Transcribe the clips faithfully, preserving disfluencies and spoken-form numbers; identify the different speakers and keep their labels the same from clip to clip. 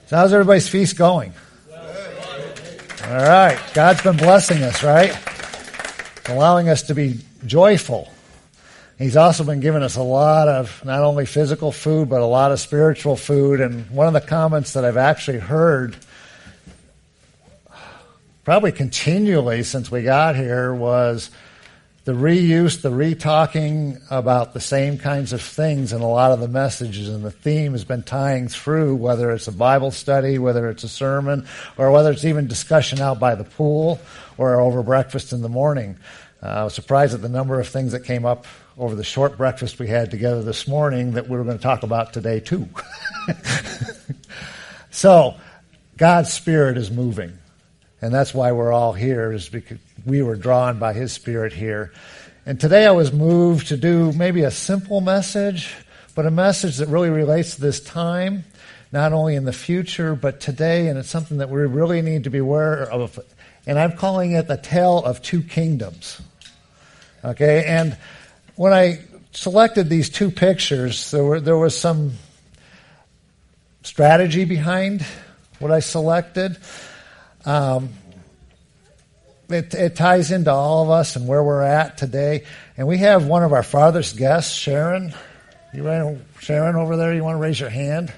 Speaker 1: So how's everybody's feast going? All right. God's been blessing us, right? Allowing us to be joyful. He's also been giving us a lot of not only physical food, but a lot of spiritual food. And one of the comments that I've actually heard probably continually since we got here was the reuse, the re-talking about the same kinds of things in a lot of the messages, and the theme has been tying through, whether it's a Bible study, whether it's a sermon, or whether it's even discussion out by the pool or over breakfast in the morning. Uh, I was surprised at the number of things that came up over the short breakfast we had together this morning that we were going to talk about today too. So, God's Spirit is moving. And that's why we're all here, is because we were drawn by His Spirit here. And today I was moved to do maybe a simple message, but a message that really relates to this time, not only in the future, but today, and it's something that we really need to be aware of. And I'm calling it the Tale of Two Kingdoms. Okay, and when I selected these two pictures, there were, there was some strategy behind what I selected. Um, it, it ties into all of us and where we're at today. And we have one of our farthest guests, Sharon. You ran, Sharon over there, you want to raise your hand?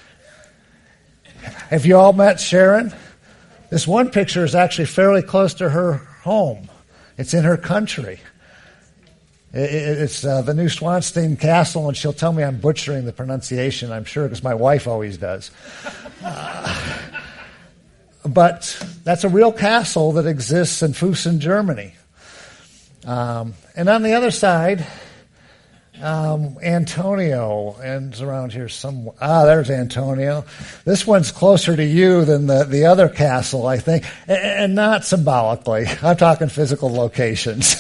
Speaker 1: Have you all met Sharon? This one picture is actually fairly close to her home. It's in her country. It, it, it's uh, the New Swanstein Castle, and she'll tell me I'm butchering the pronunciation, I'm sure, because my wife always does. Uh, But that's a real castle that exists in Fussen, Germany. Um, and on the other side, um, Antonio, and it's around here somewhere. Ah, there's Antonio. This one's closer to you than the, the other castle, I think, and, and not symbolically. I'm talking physical locations.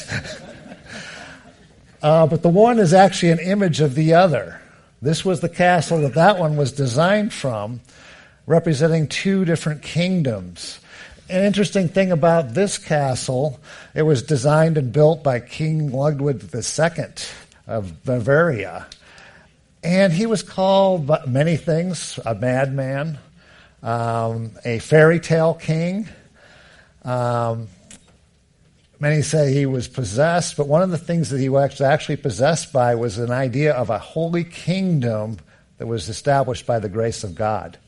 Speaker 1: uh, but the one is actually an image of the other. This was the castle that that one was designed from, representing two different kingdoms. An interesting thing about this castle, it was designed and built by King Ludwig the Second of Bavaria. And he was called many things: a madman, um, a fairy tale king. Um, many say he was possessed, but one of the things that he was actually possessed by was an idea of a holy kingdom that was established by the grace of God.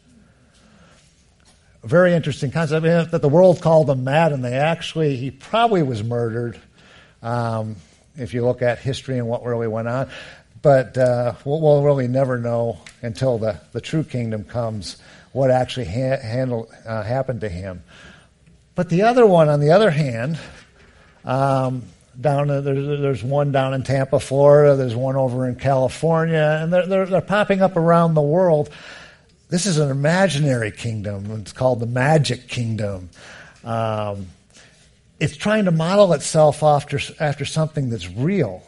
Speaker 1: A very interesting concept. I mean, that the world called him mad, and they actually, he probably was murdered, um, if you look at history and what really went on. But uh, we'll, we'll really never know until the, the true kingdom comes what actually ha- handled, uh, happened to him. But the other one, on the other hand, um, down uh, there's, there's one down in Tampa, Florida. There's one over in California, and they're, they're, they're popping up around the world. This is an imaginary kingdom. It's called the Magic Kingdom. Um, it's trying to model itself after, after something that's real.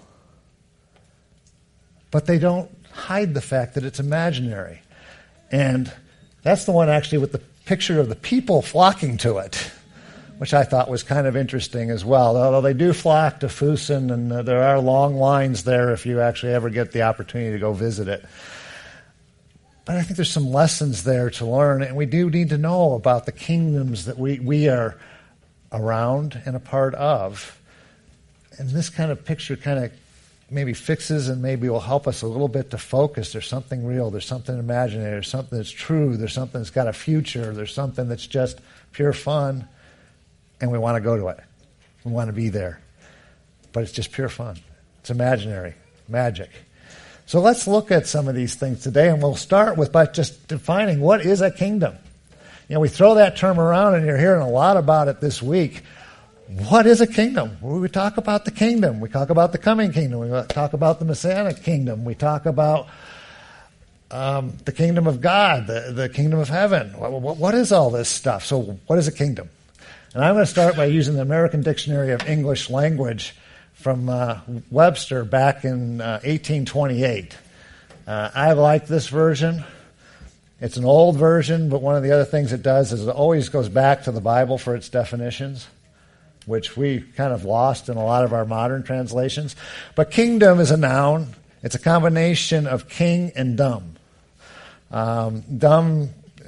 Speaker 1: But they don't hide the fact that it's imaginary. And that's the one actually with the picture of the people flocking to it, which I thought was kind of interesting as well. Although they do flock to Fussen, and uh, there are long lines there if you actually ever get the opportunity to go visit it. But I think there's some lessons there to learn, and we do need to know about the kingdoms that we, we are around and a part of. And this kind of picture kind of maybe fixes and maybe will help us a little bit to focus. There's something real. There's something imaginary. There's something that's true. There's something that's got a future. There's something that's just pure fun, and we want to go to it. We want to be there. But it's just pure fun. It's imaginary, magic. So let's look at some of these things today, and we'll start with by just defining what is a kingdom. You know, we throw that term around, and you're hearing a lot about it this week. What is a kingdom? We talk about the kingdom. We talk about the coming kingdom. We talk about the Messianic kingdom. We talk about um, the kingdom of God, the, the kingdom of heaven. What, what, what is all this stuff? So what is a kingdom? And I'm going to start by using the American Dictionary of English Language from uh, Webster back in uh, eighteen twenty-eight. Uh, I like this version. It's an old version, but one of the other things it does is it always goes back to the Bible for its definitions, which we kind of lost in a lot of our modern translations. But kingdom is a noun. It's a combination of king and dumb. Um, dumb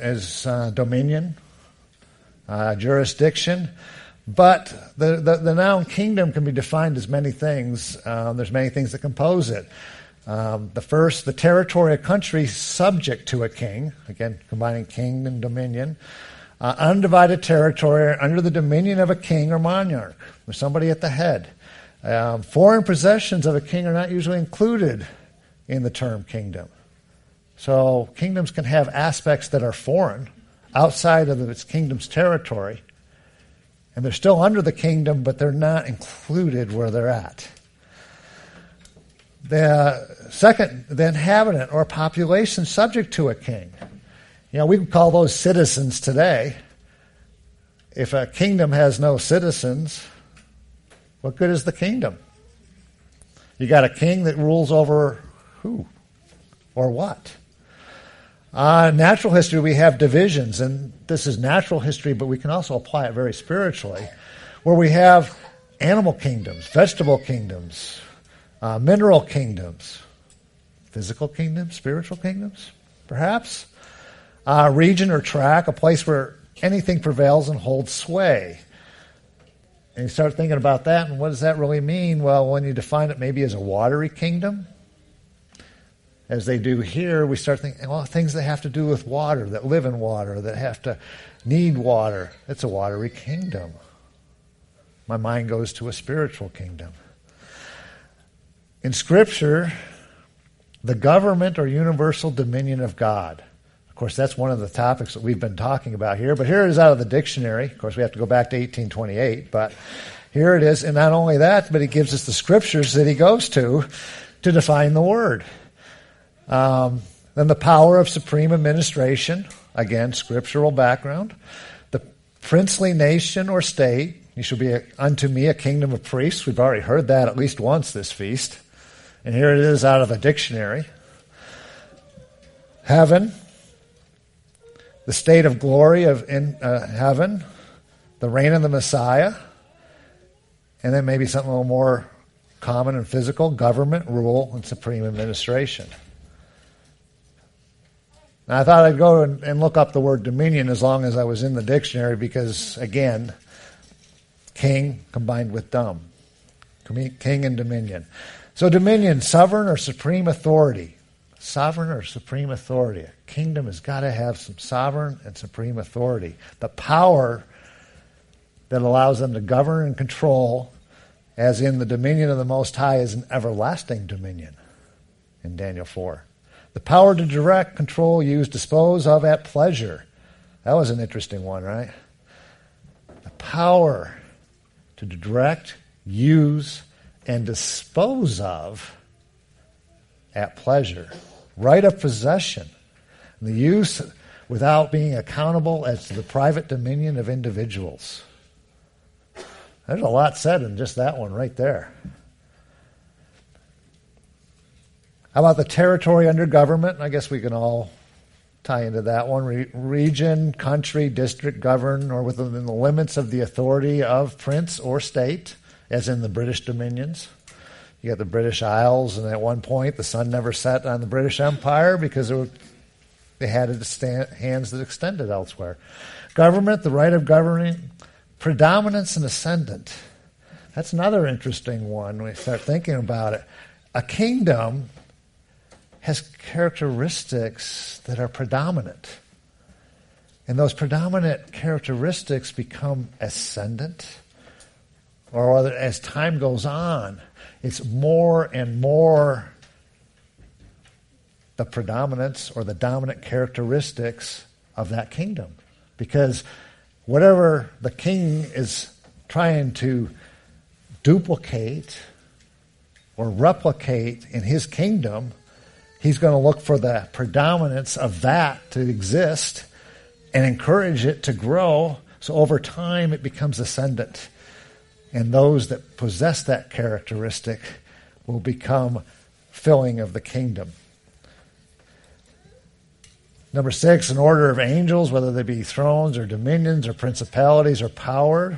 Speaker 1: as uh, dominion, uh, jurisdiction. But the, the, the noun kingdom can be defined as many things. Um, there's many things that compose it. Um, the first, the territory or country subject to a king, again, combining king and dominion. Uh, undivided territory under the dominion of a king or monarch. There's somebody at the head. Um, foreign possessions of a king are not usually included in the term kingdom. So kingdoms can have aspects that are foreign, outside of its kingdom's territory, and they're still under the kingdom, but they're not included where they're at. The second, the inhabitant or population subject to a king. You know, we would call those citizens today. If a kingdom has no citizens, what good is the kingdom? You got a king that rules over who or what? Uh, natural history, we have divisions, and this is natural history, but we can also apply it very spiritually, where we have animal kingdoms, vegetable kingdoms, uh, mineral kingdoms, physical kingdoms, spiritual kingdoms, perhaps. Uh, region or tract, a place where anything prevails and holds sway. And you start thinking about that, and what does that really mean? Well, when you define it maybe as a watery kingdom, as they do here, we start thinking, well, things that have to do with water, that live in water, that have to need water. It's a watery kingdom. My mind goes to a spiritual kingdom. In Scripture, the government or universal dominion of God. Of course, that's one of the topics that we've been talking about here, but here it is out of the dictionary. Of course, we have to go back to eighteen twenty-eight, but here it is. And not only that, but he gives us the scriptures that he goes to to define the word. Um, then the power of supreme administration, again, scriptural background. The princely nation or state, you shall be a, unto me a kingdom of priests. We've already heard that at least once this feast. And here it is out of a dictionary. Heaven, the state of glory of in uh, heaven, the reign of the Messiah, and then maybe something a little more common and physical, government, rule, and supreme administration. Now, I thought I'd go and, and look up the word dominion as long as I was in the dictionary because, again, king combined with dumb. King and dominion. So dominion, sovereign or supreme authority. Sovereign or supreme authority. A kingdom has got to have some sovereign and supreme authority. The power that allows them to govern and control, as in the dominion of the Most High, is an everlasting dominion in Daniel four. The power to direct, control, use, dispose of at pleasure. That was an interesting one, right? The power to direct, use, and dispose of at pleasure. Right of possession. The use without being accountable as to the private dominion of individuals. There's a lot said in just that one right there. How about the territory under government? I guess we can all tie into that one. Re- region, country, district governed or within the limits of the authority of prince or state, as in the British dominions. You got the British Isles, and at one point the sun never set on the British Empire because it would, they had it stand, hands that extended elsewhere. Government, the right of governing, predominance and ascendant. That's another interesting one when we start thinking about it. A kingdom has characteristics that are predominant. And those predominant characteristics become ascendant, or as time goes on, it's more and more the predominance or the dominant characteristics of that kingdom. Because whatever the king is trying to duplicate or replicate in his kingdom, he's going to look for the predominance of that to exist and encourage it to grow. So over time, it becomes ascendant. And those that possess that characteristic will become filling of the kingdom. Number six, an order of angels, whether they be thrones or dominions or principalities or powers.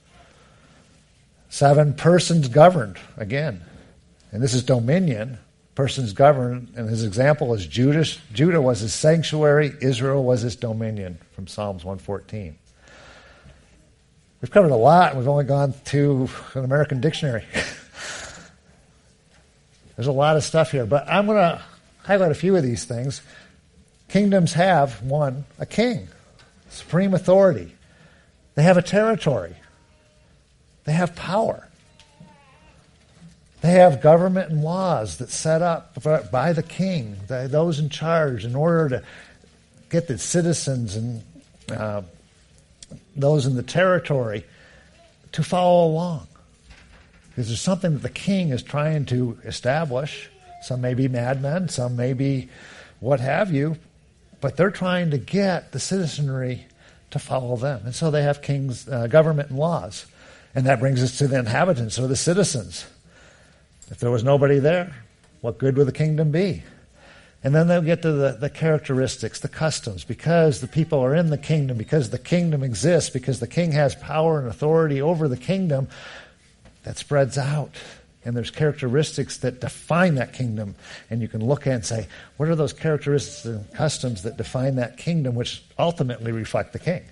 Speaker 1: Seven, persons governed, again. And this is dominion. person's governed, and his example is Judah. Judah was his sanctuary, Israel was his dominion, from Psalms one fourteen. We've covered a lot, and we've only gone to an American dictionary. There's a lot of stuff here, but I'm going to highlight a few of these things. Kingdoms have, one, a king, supreme authority. They have a territory. They have power. They have government and laws that set up by the king, those in charge, in order to get the citizens and uh, those in the territory to follow along. Because there's something that the king is trying to establish. Some may be madmen, some may be what have you, but they're trying to get the citizenry to follow them. And so they have kings, uh, government and laws. And that brings us to the inhabitants or the citizens. If there was nobody there, what good would the kingdom be? And then they'll get to the, the characteristics, the customs. Because the people are in the kingdom, because the kingdom exists, because the king has power and authority over the kingdom, that spreads out. And there's characteristics that define that kingdom. And you can look at and say, what are those characteristics and customs that define that kingdom, which ultimately reflect the king?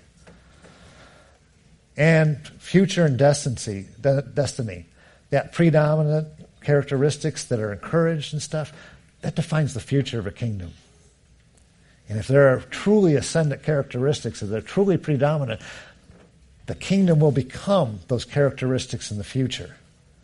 Speaker 1: And future and destiny, destiny, that predominant characteristics that are encouraged and stuff, that defines the future of a kingdom. And if there are truly ascendant characteristics, if they're truly predominant, the kingdom will become those characteristics in the future.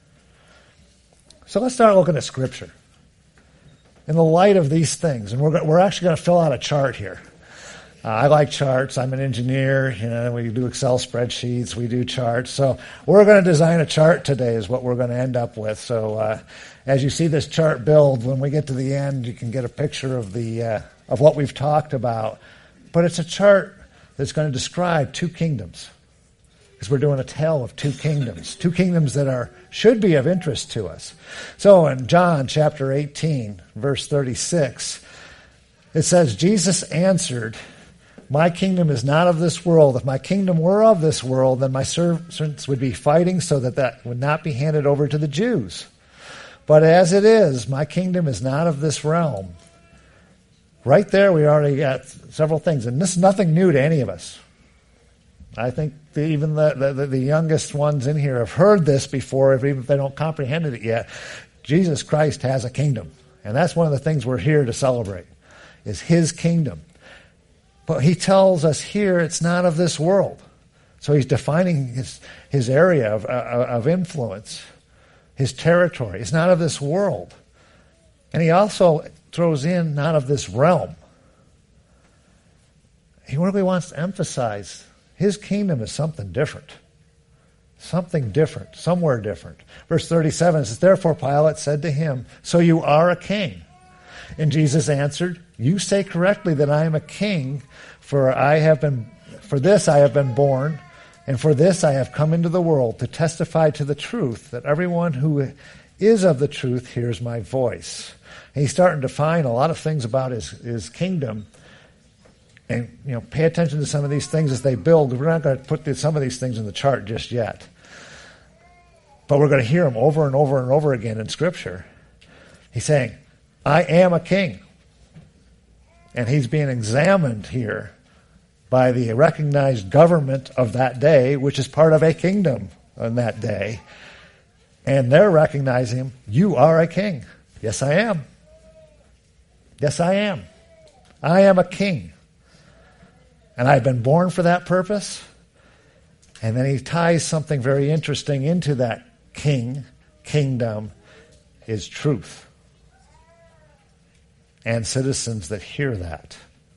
Speaker 1: So let's start looking at Scripture. In the light of these things, and we're, we're actually going to fill out a chart here. Uh, I like charts. I'm an engineer. You know, we do Excel spreadsheets. We do charts. So we're going to design a chart today is what we're going to end up with. So uh, as you see this chart build, when we get to the end, you can get a picture of the uh, of what we've talked about. But it's a chart that's going to describe two kingdoms. Because we're doing a tale of two kingdoms. Two kingdoms that are should be of interest to us. So in John chapter eighteen, verse thirty-six, it says, Jesus answered, my kingdom is not of this world. If my kingdom were of this world, then my servants would be fighting so that that would not be handed over to the Jews. But as it is, my kingdom is not of this realm. Right there, we already got several things. And this is nothing new to any of us. I think the, even the, the, the youngest ones in here have heard this before, if, even if they don't comprehend it yet. Jesus Christ has a kingdom. And that's one of the things we're here to celebrate, is his kingdom. But he tells us here it's not of this world. So he's defining his, his area of, uh, of influence, his territory. It's not of this world. And he also throws in not of this realm. He really wants to emphasize his kingdom is something different. Something different, somewhere different. Verse thirty-seven says, therefore Pilate said to him, so you are a king? And Jesus answered, you say correctly that I am a king, for I have been, for this I have been born, and for this I have come into the world, to testify to the truth, that everyone who is of the truth hears my voice. And he's starting to find a lot of things about his, his kingdom. And, you know, pay attention to some of these things as they build. We're not going to put some of these things in the chart just yet. But we're going to hear them over and over and over again in Scripture. He's saying, I am a king. And he's being examined here by the recognized government of that day, which is part of a kingdom on that day. And they're recognizing him. You are a king. Yes, I am. Yes, I am. I am a king. And I've been born for that purpose. And then he ties something very interesting into that king, kingdom, is truth. And citizens that hear that.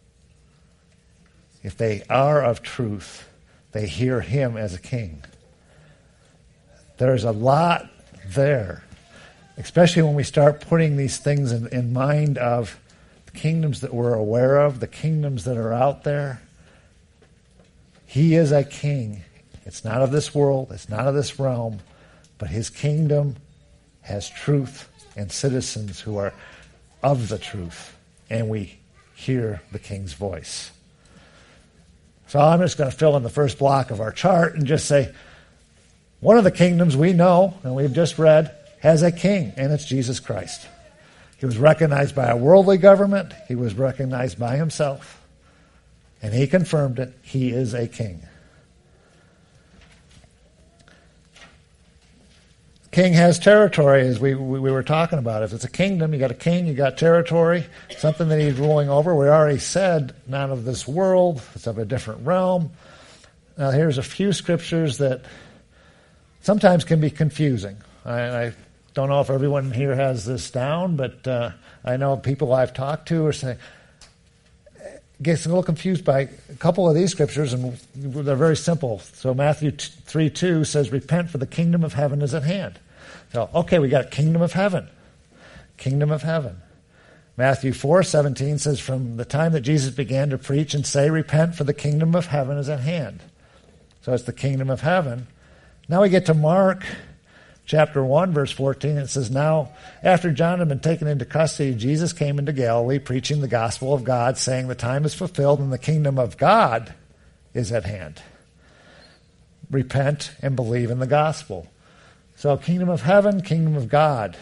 Speaker 1: If they are of truth, they hear him as a king. There's a lot there, especially when we start putting these things in, in mind of the kingdoms that we're aware of, the kingdoms that are out there. He is a king. It's not of this world. It's not of this realm. But his kingdom has truth and citizens who are of the truth. And we hear the king's voice. So I'm just going to fill in the first block of our chart and just say, one of the kingdoms we know, and we've just read, has a king, and it's Jesus Christ. He was recognized by a worldly government. He was recognized by himself. And he confirmed it. He is a king. King has territory, as we, we, we were talking about. If it's a kingdom, you got a king, you got territory, something that he's ruling over. We already said, not of this world. It's of a different realm. Now, here's a few scriptures that sometimes can be confusing. I, I don't know if everyone here has this down, but uh, I know people I've talked to are saying, gets a little confused by a couple of these scriptures, and they're very simple. So Matthew three two says, repent, for the kingdom of heaven is at hand. So, okay, we got kingdom of heaven. Kingdom of heaven. Matthew four seventeen says, from the time that Jesus began to preach and say, repent, for the kingdom of heaven is at hand. So it's the kingdom of heaven. Now we get to Mark chapter one, verse fourteen. It says, now, after John had been taken into custody, Jesus came into Galilee, preaching the gospel of God, saying, the time is fulfilled and the kingdom of God is at hand. Repent and believe in the gospel. So, kingdom of heaven, kingdom of God.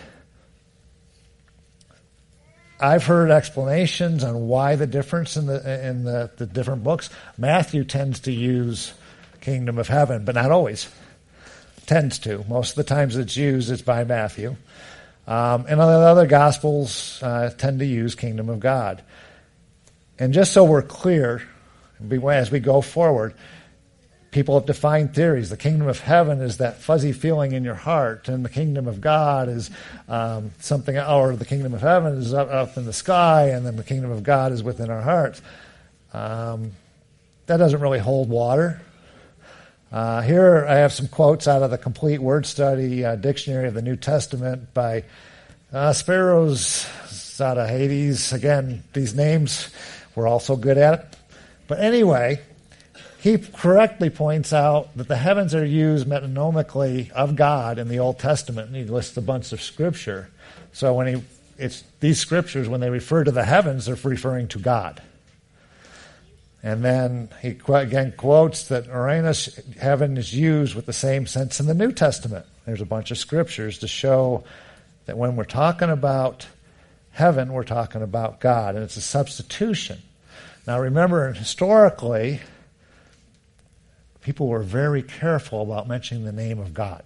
Speaker 1: I've heard explanations on why the difference in the in the, the different books. Matthew tends to use kingdom of heaven, but not always. Tends to. Most of the times it's used, it's by Matthew. Um, and the other Gospels uh, tend to use kingdom of God. And just so we're clear, as we go forward, people have defined theories. The kingdom of heaven is that fuzzy feeling in your heart, and the kingdom of God is um, something, or the kingdom of heaven is up, up in the sky, and then the kingdom of God is within our hearts. Um, that doesn't really hold water. Uh, here I have some quotes out of the Complete Word Study uh, Dictionary of the New Testament by uh, Sparrows out of Hades. Again, these names we're also good at it. But anyway, he correctly points out that the heavens are used metonymically of God in the Old Testament, and he lists a bunch of scripture. So when he, it's these scriptures, when they refer to the heavens, they're referring to God. And then he again quotes that Uranus, heaven, is used with the same sense in the New Testament. There's a bunch of scriptures to show that when we're talking about heaven, we're talking about God, and it's a substitution. Now remember, historically, people were very careful about mentioning the name of God.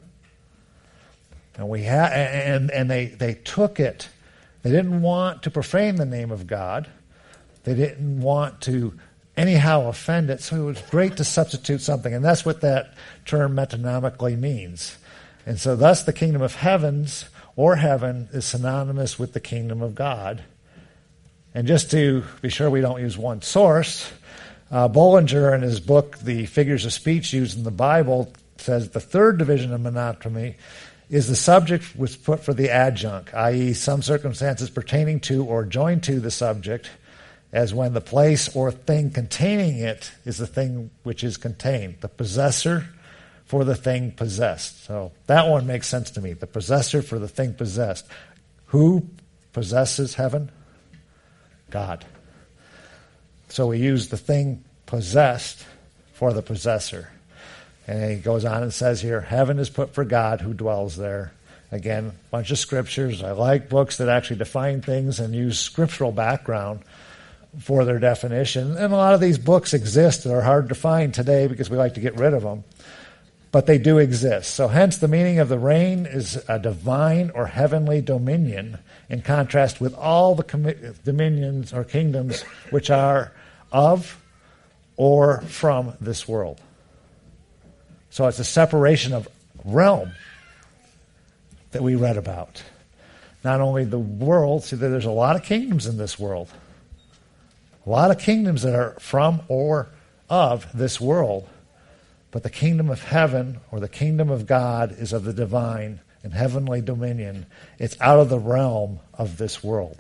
Speaker 1: And we ha- and, and they, they took it. They didn't want to profane the name of God. They didn't want to anyhow offend it, so it was great to substitute something. And that's what that term metonymically means. And so thus the kingdom of heavens or heaven is synonymous with the kingdom of God. And just to be sure we don't use one source, uh, Bollinger in his book, The Figures of Speech Used in the Bible, says the third division of monotony is the subject was put for the adjunct, that is some circumstances pertaining to or joined to the subject, as when the place or thing containing it is the thing which is contained, the possessor for the thing possessed. So that one makes sense to me, the possessor for the thing possessed. Who possesses heaven? God. So we use the thing possessed for the possessor. And he goes on and says here, heaven is put for God who dwells there. Again, a bunch of scriptures. I like books that actually define things and use scriptural background for their definition. And a lot of these books exist that are hard to find today because we like to get rid of them. But they do exist. So hence the meaning of the reign is a divine or heavenly dominion, in contrast with all the com- dominions or kingdoms which are of or from this world. So it's a separation of realm that we read about. Not only the world, see there's a lot of kingdoms in this world. A lot of kingdoms that are from or of this world. But the kingdom of heaven or the kingdom of God is of the divine and heavenly dominion. It's out of the realm of this world.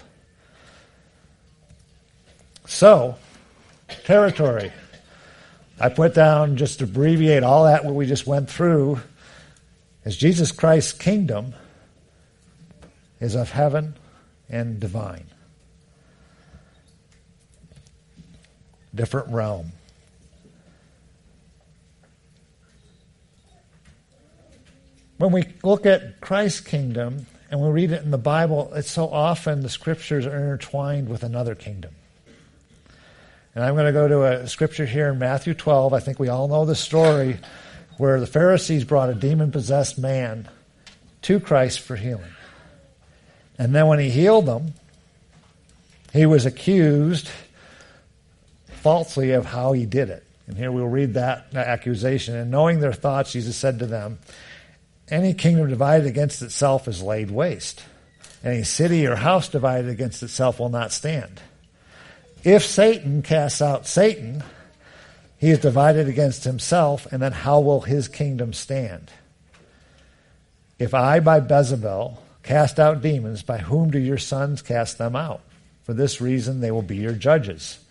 Speaker 1: So, territory. I put down, just to abbreviate all that what we just went through, as Jesus Christ's kingdom is of heaven and divine. Different realm. When we look at Christ's kingdom, and we read it in the Bible, it's so often the scriptures are intertwined with another kingdom. And I'm going to go to a scripture here in Matthew twelve. I think we all know the story where the Pharisees brought a demon-possessed man to Christ for healing. And then when he healed them, he was accused falsely of how he did it. And here we'll read that accusation. And knowing their thoughts, Jesus said to them, any kingdom divided against itself is laid waste. Any city or house divided against itself will not stand. If Satan casts out Satan, he is divided against himself, and then how will his kingdom stand? If I, by Beelzebul, cast out demons, by whom do your sons cast them out? For this reason, they will be your judges.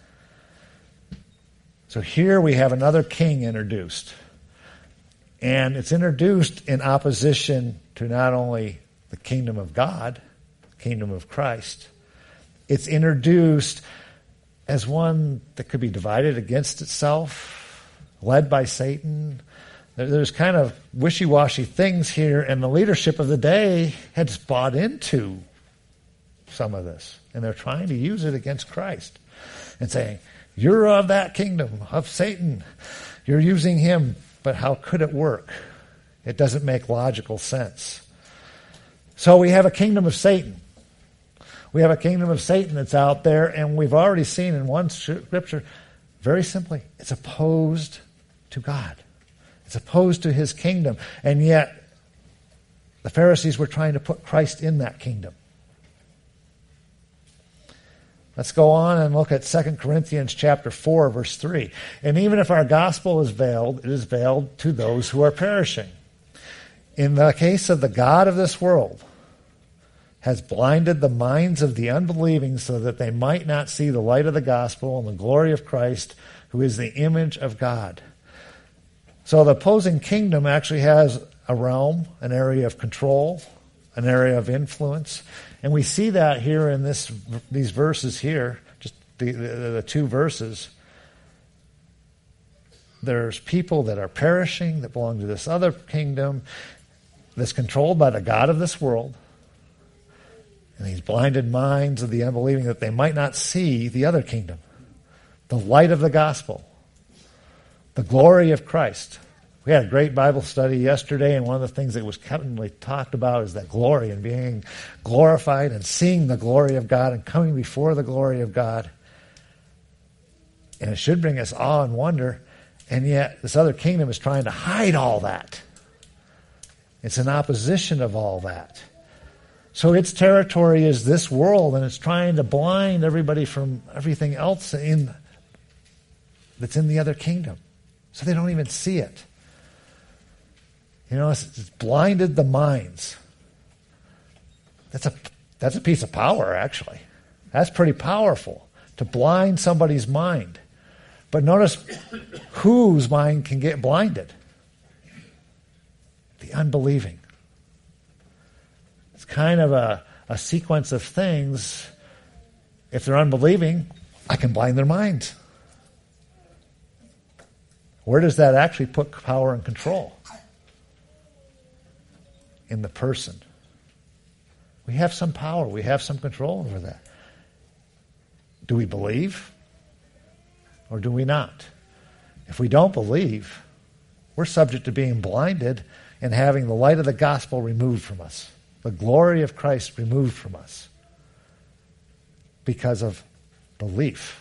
Speaker 1: So here we have another king introduced. And it's introduced in opposition to not only the kingdom of God, the kingdom of Christ. It's introduced as one that could be divided against itself, led by Satan. There's kind of wishy-washy things here, and the leadership of the day had bought into some of this. And they're trying to use it against Christ and saying, you're of that kingdom, of Satan. You're using him. But how could it work? It doesn't make logical sense. So we have a kingdom of Satan. We have a kingdom of Satan that's out there, and we've already seen in one scripture, very simply, it's opposed to God. It's opposed to his kingdom. And yet, the Pharisees were trying to put Christ in that kingdom. Let's go on and look at Second Corinthians chapter four, verse three. And even if our gospel is veiled, it is veiled to those who are perishing. In the case of the God of this world, has blinded the minds of the unbelieving so that they might not see the light of the gospel and the glory of Christ, who is the image of God. So the opposing kingdom actually has a realm, an area of control, an area of influence. And we see that here in this these verses here, just the, the, the two verses. There's people that are perishing that belong to this other kingdom that's controlled by the God of this world. And these blinded minds of the unbelieving that they might not see the other kingdom, the light of the gospel, the glory of Christ. We had a great Bible study yesterday, and one of the things that was constantly talked about is that glory and being glorified and seeing the glory of God and coming before the glory of God. And it should bring us awe and wonder, and yet this other kingdom is trying to hide all that. It's in opposition of all that. So its territory is this world, and it's trying to blind everybody from everything else in that's in the other kingdom. So they don't even see it. You know, it's, it's blinded the minds. That's a that's a piece of power, actually. That's pretty powerful, to blind somebody's mind. But notice whose mind can get blinded? The unbelieving. It's kind of a, a sequence of things. If they're unbelieving, I can blind their minds. Where does that actually put power and control? In the person. We have some power. We have some control over that. Do we believe? Or do we not? If we don't believe, we're subject to being blinded and having the light of the gospel removed from us. The glory of Christ removed from us. Because of belief.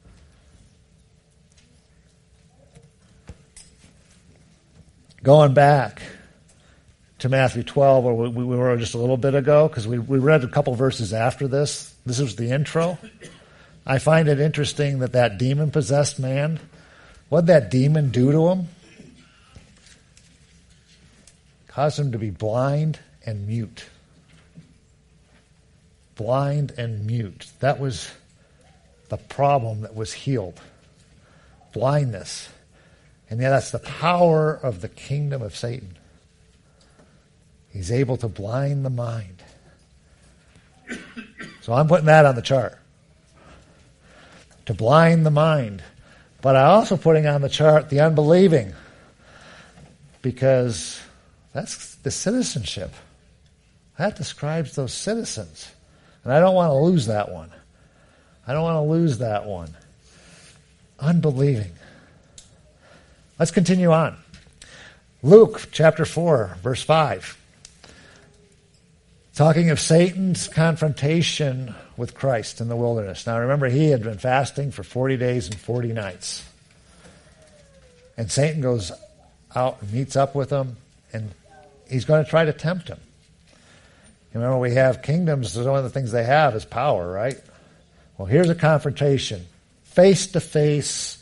Speaker 1: Going back to Matthew twelve, where we were just a little bit ago, because we, we read a couple verses after this. This was the intro. I find it interesting that that demon-possessed man, what did that demon do to him? Caused him to be blind and mute. Blind and mute. That was the problem that was healed. Blindness. And yeah, that's the power of the kingdom of Satan. He's able to blind the mind. So I'm putting that on the chart. To blind the mind. But I'm also putting on the chart the unbelieving. Because that's the citizenship That describes those citizens. And I don't want to lose that one. I don't want to lose that one. Unbelieving. Let's continue on. Luke chapter four, verse five. Talking of Satan's confrontation with Christ in the wilderness. Now remember, he had been fasting for forty days and forty nights. And Satan goes out and meets up with him, and he's going to try to tempt him. Remember, we have kingdoms, one of the things they have is power, right? Well, here's a confrontation. Face to face,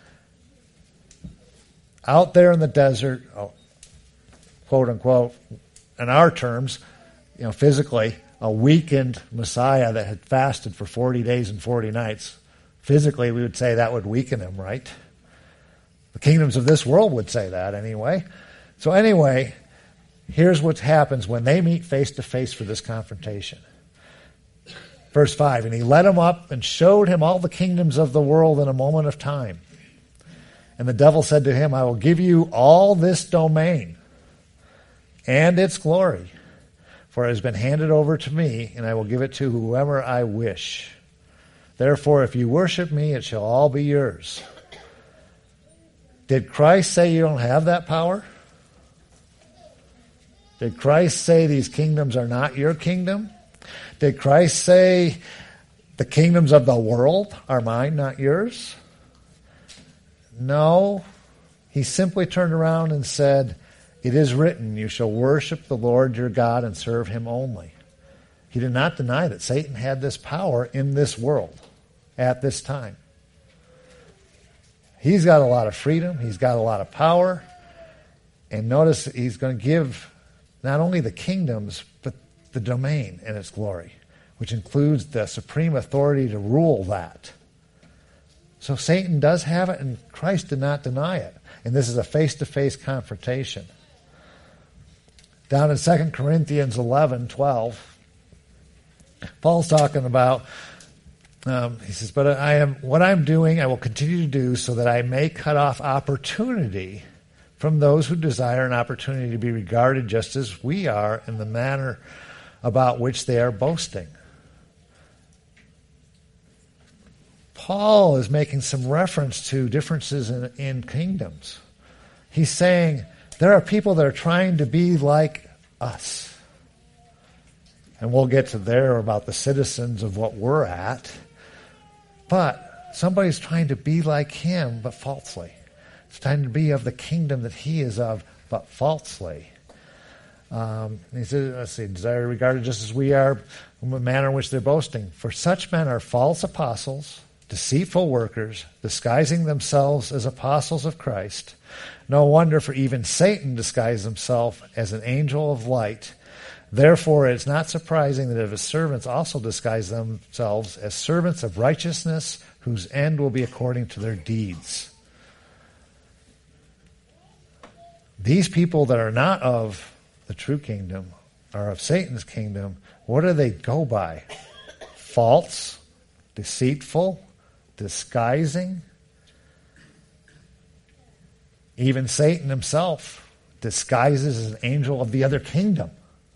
Speaker 1: out there in the desert, oh, quote unquote, in our terms, you know, physically, a weakened Messiah that had fasted for forty days and forty nights. Physically, we would say that would weaken him, right? The kingdoms of this world would say that anyway. So anyway, here's what happens when they meet face to face for this confrontation. Verse five, and he led him up and showed him all the kingdoms of the world in a moment of time. And the devil said to him, I will give you all this domain and its glory, for it has been handed over to me, and I will give it to whoever I wish. Therefore, if you worship me, it shall all be yours. Did Christ say you don't have that power? Did Christ say these kingdoms are not your kingdom? Did Christ say the kingdoms of the world are mine, not yours? No. He simply turned around and said, it is written, you shall worship the Lord your God and serve him only. He did not deny that Satan had this power in this world at this time. He's got a lot of freedom. He's got a lot of power. And notice he's going to give not only the kingdoms, but the domain and its glory, which includes the supreme authority to rule that. So Satan does have it, and Christ did not deny it. And this is a face-to-face confrontation. Down in Second Corinthians eleven twelve, Paul's talking about, um, he says, but I am what I'm doing, I will continue to do so that I may cut off opportunity from those who desire an opportunity to be regarded just as we are in the manner about which they are boasting. Paul is making some reference to differences in, in kingdoms. He's saying there are people that are trying to be like us. And we'll get to there about the citizens of what we're at. But somebody's trying to be like him, but falsely. It's trying to be of the kingdom that he is of, but falsely. Um, he says, let's see, desire regarded just as we are, in the manner in which they're boasting. For such men are false apostles, deceitful workers, disguising themselves as apostles of Christ. No wonder, for even Satan disguised himself as an angel of light. Therefore, it's not surprising that if his servants also disguise themselves as servants of righteousness, whose end will be according to their deeds. These people that are not of the true kingdom are of Satan's kingdom. What do they go by? False, deceitful, disguising. Even Satan himself disguises as an angel of the other kingdom.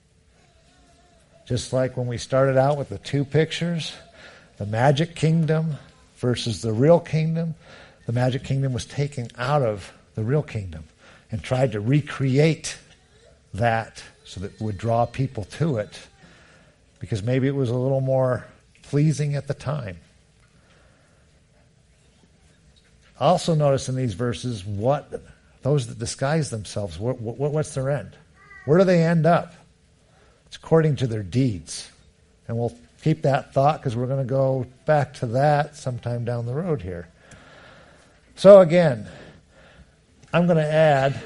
Speaker 1: Just like when we started out with the two pictures, the magic kingdom versus the real kingdom. The magic kingdom was taken out of the real kingdom and tried to recreate that so that it would draw people to it, because maybe it was a little more pleasing at the time. Also notice in these verses what those that disguise themselves, what, what, what's their end? Where do they end up? It's according to their deeds. And we'll keep that thought because we're going to go back to that sometime down the road here. So again, I'm going to add,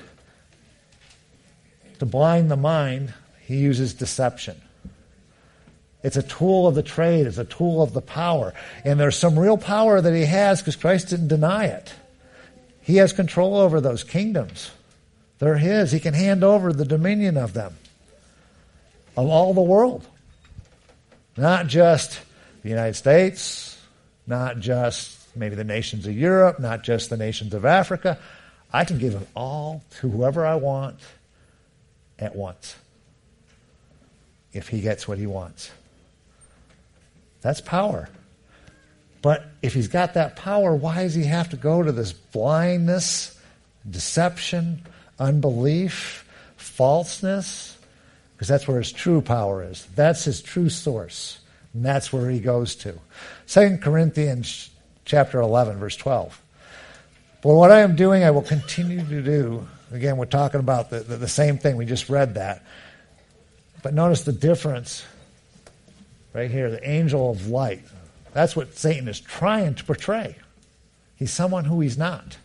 Speaker 1: to blind the mind, he uses deception. It's a tool of the trade. It's a tool of the power. And there's some real power that he has because Christ didn't deny it. He has control over those kingdoms. They're his. He can hand over the dominion of them, of all the world. Not just the United States, not just maybe the nations of Europe, not just the nations of Africa. I can give it all to whoever I want at once. if he gets what he wants. That's power. But if he's got that power, why does he have to go to this blindness, deception, unbelief, falseness? Because that's where his true power is. That's his true source. And that's where he goes to. Second Corinthians chapter eleven, verse twelve. But what I am doing, I will continue to do. Again, we're talking about the, the, the same thing. We just read that. But notice the difference right here, the angel of light. That's what Satan is trying to portray. He's someone who he's not.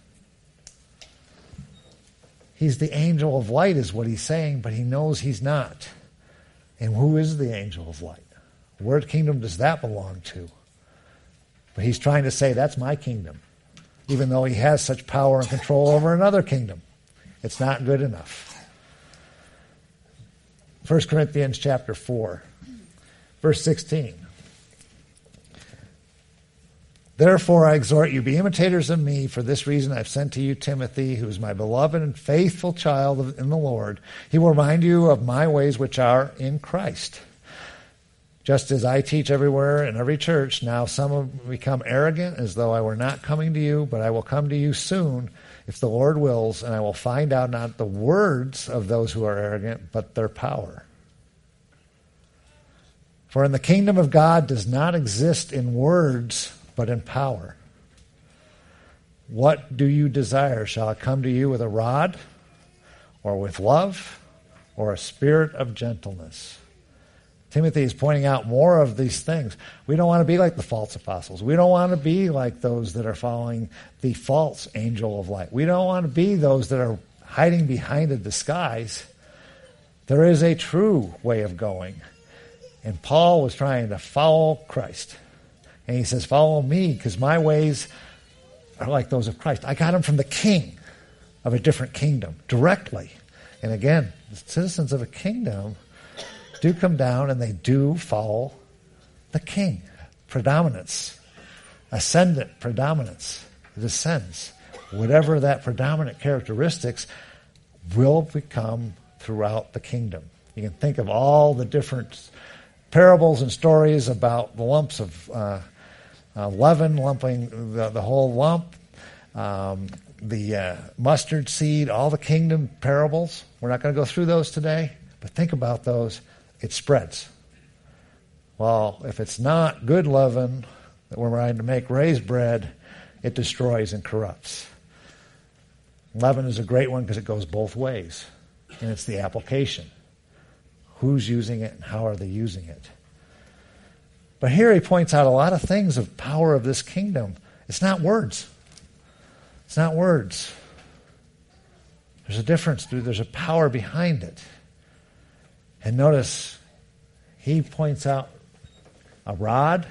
Speaker 1: He's the angel of light is what he's saying, but he knows he's not. And who is the angel of light? What kingdom does that belong to? But he's trying to say, that's my kingdom, even though he has such power and control over another kingdom. It's not good enough. First Corinthians chapter four, verse sixteen. Therefore I exhort you, be imitators of me. For this reason I've sent to you Timothy, who is my beloved and faithful child in the Lord. He will remind you of my ways which are in Christ. Just as I teach everywhere in every church, now some have become arrogant, as though I were not coming to you, but I will come to you soon, if the Lord wills, and I will find out not the words of those who are arrogant, but their power. For in the kingdom of God does not exist in words, but in power. What do you desire? Shall I come to you with a rod, or with love, or a spirit of gentleness? Timothy is pointing out more of these things. We don't want to be like the false apostles. We don't want to be like those that are following the false angel of light. We don't want to be those that are hiding behind a disguise. There is a true way of going. And Paul was trying to follow Christ. And he says, follow me, because my ways are like those of Christ. I got them from the king of a different kingdom, directly. And again, the citizens of a kingdom do come down and they do follow the king. Predominance. Ascendant predominance. It ascends. Whatever that predominant characteristics will become throughout the kingdom. You can think of all the different parables and stories about the lumps of uh, uh, leaven, lumping the, the whole lump, um, the uh, mustard seed, all the kingdom parables. We're not going to go through those today, but think about those. It spreads. Well, if it's not good leaven that we're trying to make raised bread, it destroys and corrupts. Leaven is a great one because it goes both ways, and it's the application. Who's using it and how are they using it? But here he points out a lot of things of power of this kingdom. It's not words. It's not words. There's a difference. There's a power behind it. And notice, he points out a rod.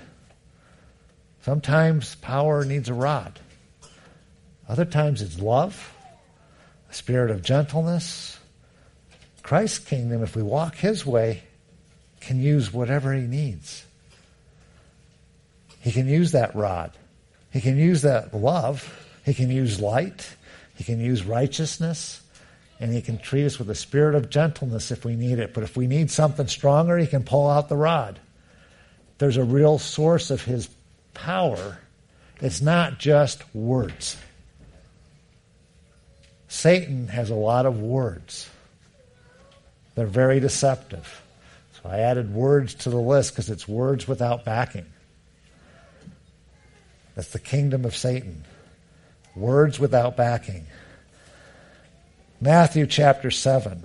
Speaker 1: Sometimes power needs a rod. Other times it's love, a spirit of gentleness. Christ's kingdom, if we walk his way, can use whatever he needs. He can use that rod. He can use that love. He can use light. He can use righteousness. And he can treat us with a spirit of gentleness if we need it. But if we need something stronger, he can pull out the rod. There's a real source of his power. It's not just words. Satan has a lot of words. They're very deceptive. So I added words to the list because it's words without backing. That's the kingdom of Satan. Words without backing. Matthew chapter seven.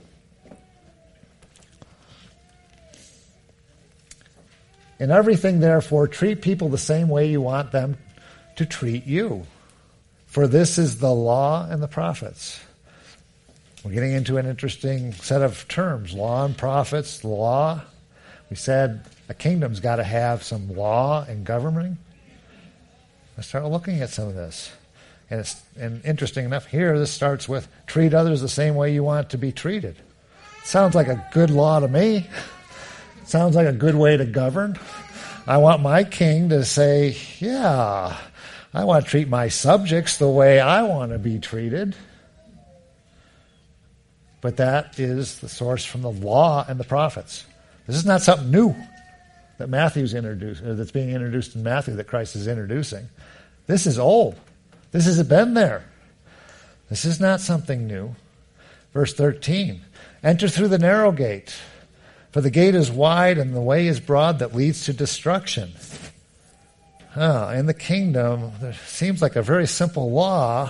Speaker 1: In everything, therefore, treat people the same way you want them to treat you. For this is the law and the prophets. We're getting into an interesting set of terms. Law and prophets, law. We said a kingdom's got to have some law and governing. Let's start looking at some of this. And it's and interesting enough, here this starts with treat others the same way you want to be treated. Sounds like a good law to me. Sounds like a good way to govern. I want my king to say, yeah, I want to treat my subjects the way I want to be treated. But that is the source from the law and the prophets. This is not something new that Matthew's introduced, or that's being introduced in Matthew that Christ is introducing. This is old. This has been there. This is not something new. Verse thirteen, enter through the narrow gate, for the gate is wide and the way is broad that leads to destruction. Oh, in the kingdom, there seems like a very simple law,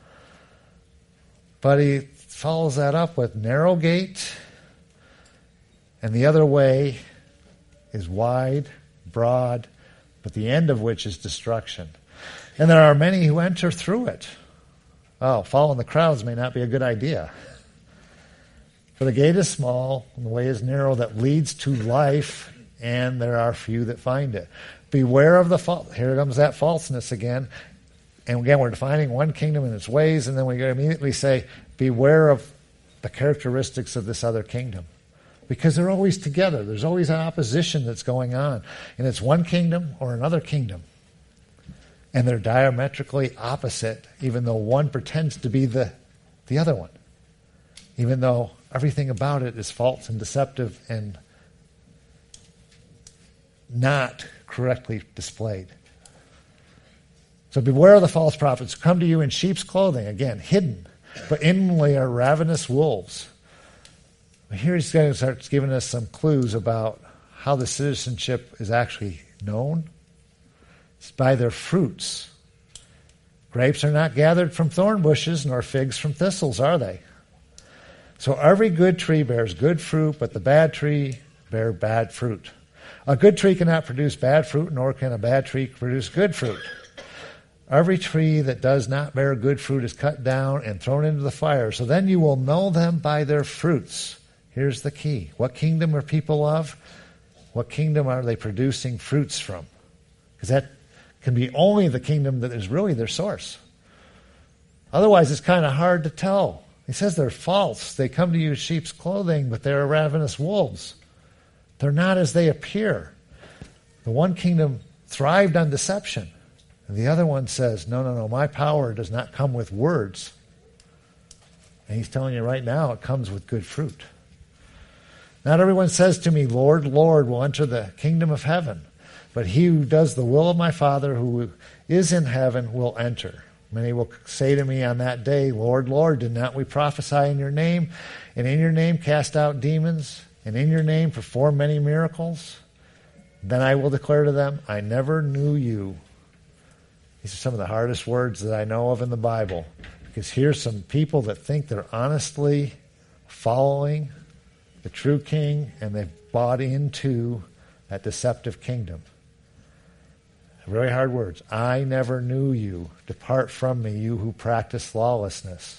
Speaker 1: but he follows that up with narrow gate, and the other way is wide, broad, but the end of which is destruction. And there are many who enter through it. Oh, following the crowds may not be a good idea. For the gate is small, and the way is narrow that leads to life, and there are few that find it. Beware of the false. Here comes that falseness again. And again, we're defining one kingdom and its ways, and then we immediately say, beware of the characteristics of this other kingdom. Because they're always together. There's always an opposition that's going on. And it's one kingdom or another kingdom. And they're diametrically opposite, even though one pretends to be the, the other one. Even though everything about it is false and deceptive and not correctly displayed. So beware of the false prophets who come to you in sheep's clothing, again, hidden, but inwardly are ravenous wolves. Here he's going to start giving us some clues about how the citizenship is actually known. It's by their fruits. Grapes are not gathered from thorn bushes, nor figs from thistles, are they? So every good tree bears good fruit, but the bad tree bear bad fruit. A good tree cannot produce bad fruit, nor can a bad tree produce good fruit. Every tree that does not bear good fruit is cut down and thrown into the fire. So then you will know them by their fruits. Here's the key. What kingdom are people of? What kingdom are they producing fruits from? Because that can be only the kingdom that is really their source. Otherwise, it's kind of hard to tell. He says they're false. They come to you in sheep's clothing, but they're ravenous wolves. They're not as they appear. The one kingdom thrived on deception. And the other one says, no, no, no, my power does not come with words. And he's telling you right now it comes with good fruit. Not everyone says to me, Lord, Lord, will enter the kingdom of heaven. But he who does the will of my Father who is in heaven will enter. Many will say to me on that day, Lord, Lord, did not we prophesy in your name, and in your name cast out demons, and in your name perform many miracles? Then I will declare to them, I never knew you. These are some of the hardest words that I know of in the Bible. Because here's some people that think they're honestly following the true king, and they've bought into that deceptive kingdom. Very hard words. I never knew you. Depart from me, you who practice lawlessness.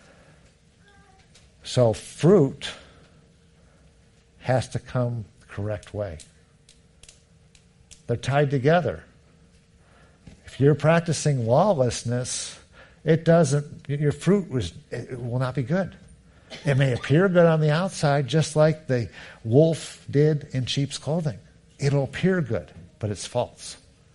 Speaker 1: So fruit has to come the correct way. They're tied together. If you're practicing lawlessness, it doesn't, your fruit was, it will not be good. It may appear good on the outside, just like the wolf did in sheep's clothing. It'll appear good, but it's false.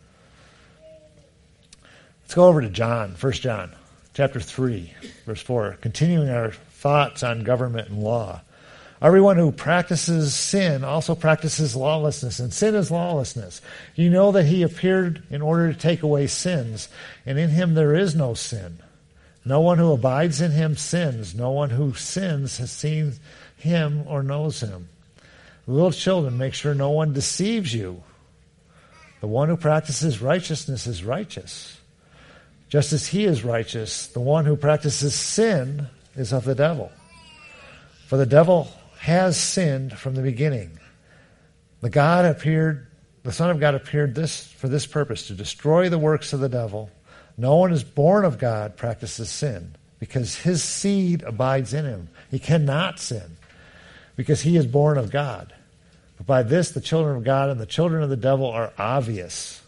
Speaker 1: Let's go over to John, First John, chapter three, verse four, continuing our thoughts on government and law. Everyone who practices sin also practices lawlessness, and sin is lawlessness. You know that he appeared in order to take away sins, and in him there is no sin. No one who abides in him sins. No one who sins has seen him or knows him. Little children, make sure no one deceives you. The one who practices righteousness is righteous, just as he is righteous. The one who practices sin is of the devil. For the devil has sinned from the beginning. The God appeared, the Son of God appeared this for this purpose, to destroy the works of the devil. No one is born of God practices sin, because his seed abides in him. He cannot sin, because he is born of God. But by this, the children of God and the children of the devil are obvious.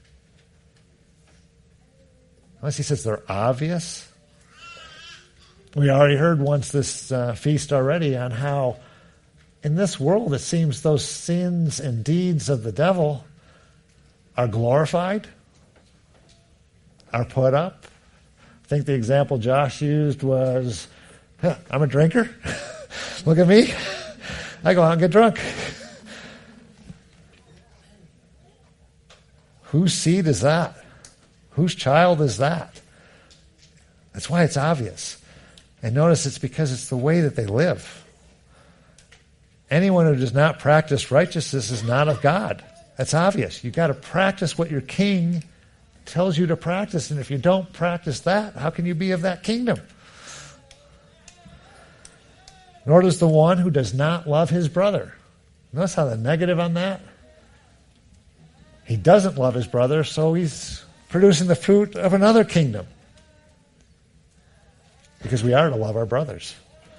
Speaker 1: Unless he says they're obvious. We already heard once this uh, feast already on how in this world it seems those sins and deeds of the devil are glorified, are put up. I think the example Josh used was, huh, I'm a drinker. Look at me. I go out and get drunk. Whose seed is that? Whose child is that? That's why it's obvious. And notice it's because it's the way that they live. Anyone who does not practice righteousness is not of God. That's obvious. You've got to practice what your king tells you to practice. And if you don't practice that, how can you be of that kingdom? Nor does the one who does not love his brother. Notice how the negative on that? He doesn't love his brother, so he's producing the fruit of another kingdom. Because we are to love our brothers.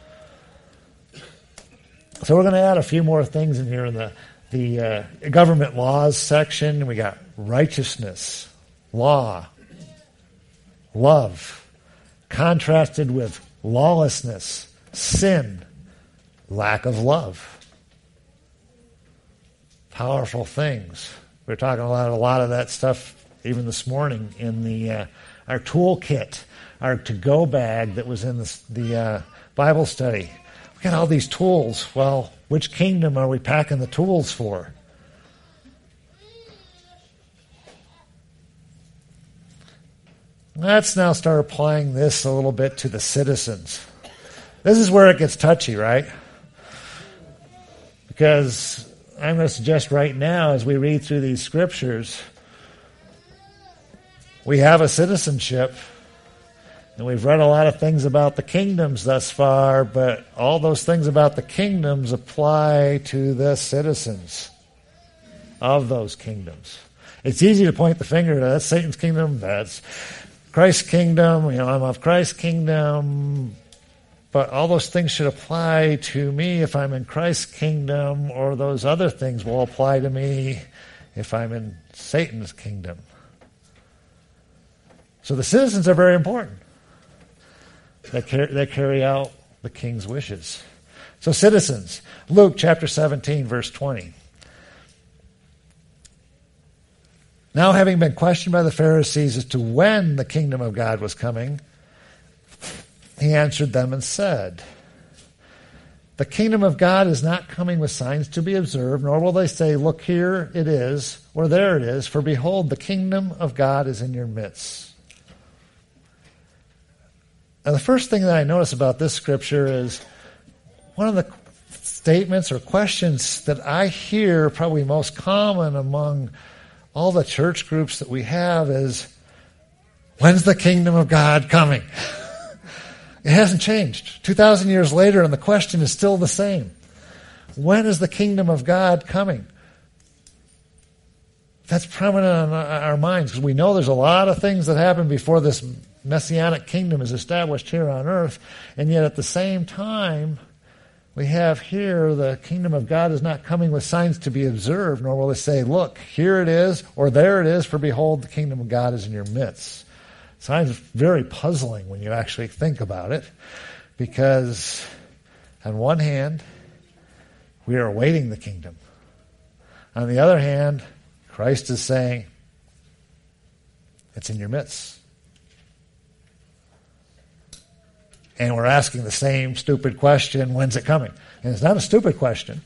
Speaker 1: So we're going to add a few more things in here in the, the uh, government laws section. We got righteousness, law, love, contrasted with lawlessness, sin, lack of love. Powerful things. We were talking a lot, a lot of that stuff even this morning in the uh, our toolkit, our to-go bag that was in the, the uh, Bible study. We got all these tools. Well, which kingdom are we packing the tools for? Let's now start applying this a little bit to the citizens. This is where it gets touchy, right? Because I'm going to suggest right now, as we read through these scriptures, we have a citizenship, and we've read a lot of things about the kingdoms thus far, but all those things about the kingdoms apply to the citizens of those kingdoms. It's easy to point the finger to that's Satan's kingdom, that's Christ's kingdom, you know, I'm of Christ's kingdom, but all those things should apply to me if I'm in Christ's kingdom, or those other things will apply to me if I'm in Satan's kingdom. So the citizens are very important. They carry, they carry out the king's wishes. So citizens, Luke chapter seventeen, verse twenty. Now having been questioned by the Pharisees as to when the kingdom of God was coming, he answered them and said, the kingdom of God is not coming with signs to be observed, nor will they say, look, here it is, or there it is, for behold, the kingdom of God is in your midst. Now, the first thing that I notice about this scripture is one of the statements or questions that I hear probably most common among all the church groups that we have is, when's the kingdom of God coming? It hasn't changed. two thousand years later, and the question is still the same. When is the kingdom of God coming? That's prominent in our minds, because we know there's a lot of things that happen before this Messianic kingdom is established here on earth, and yet at the same time, we have here the kingdom of God is not coming with signs to be observed, nor will it say, look, here it is, or there it is, for behold, the kingdom of God is in your midst. Signs very puzzling when you actually think about it, because on one hand, we are awaiting the kingdom. On the other hand, Christ is saying, it's in your midst. And we're asking the same stupid question, when's it coming? And it's not a stupid question.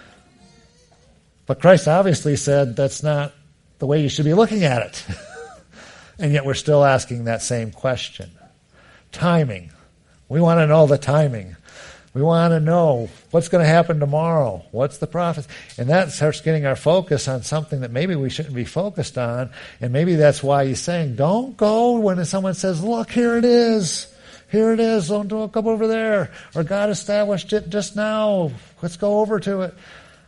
Speaker 1: But Christ obviously said that's not the way you should be looking at it. And yet we're still asking that same question. Timing. We want to know the timing. We want to know what's going to happen tomorrow. What's the prophecy? And that starts getting our focus on something that maybe we shouldn't be focused on. And maybe that's why he's saying, don't go when someone says, look, here it is. Here it is. Don't, don't come over there. Or God established it just now. Let's go over to it.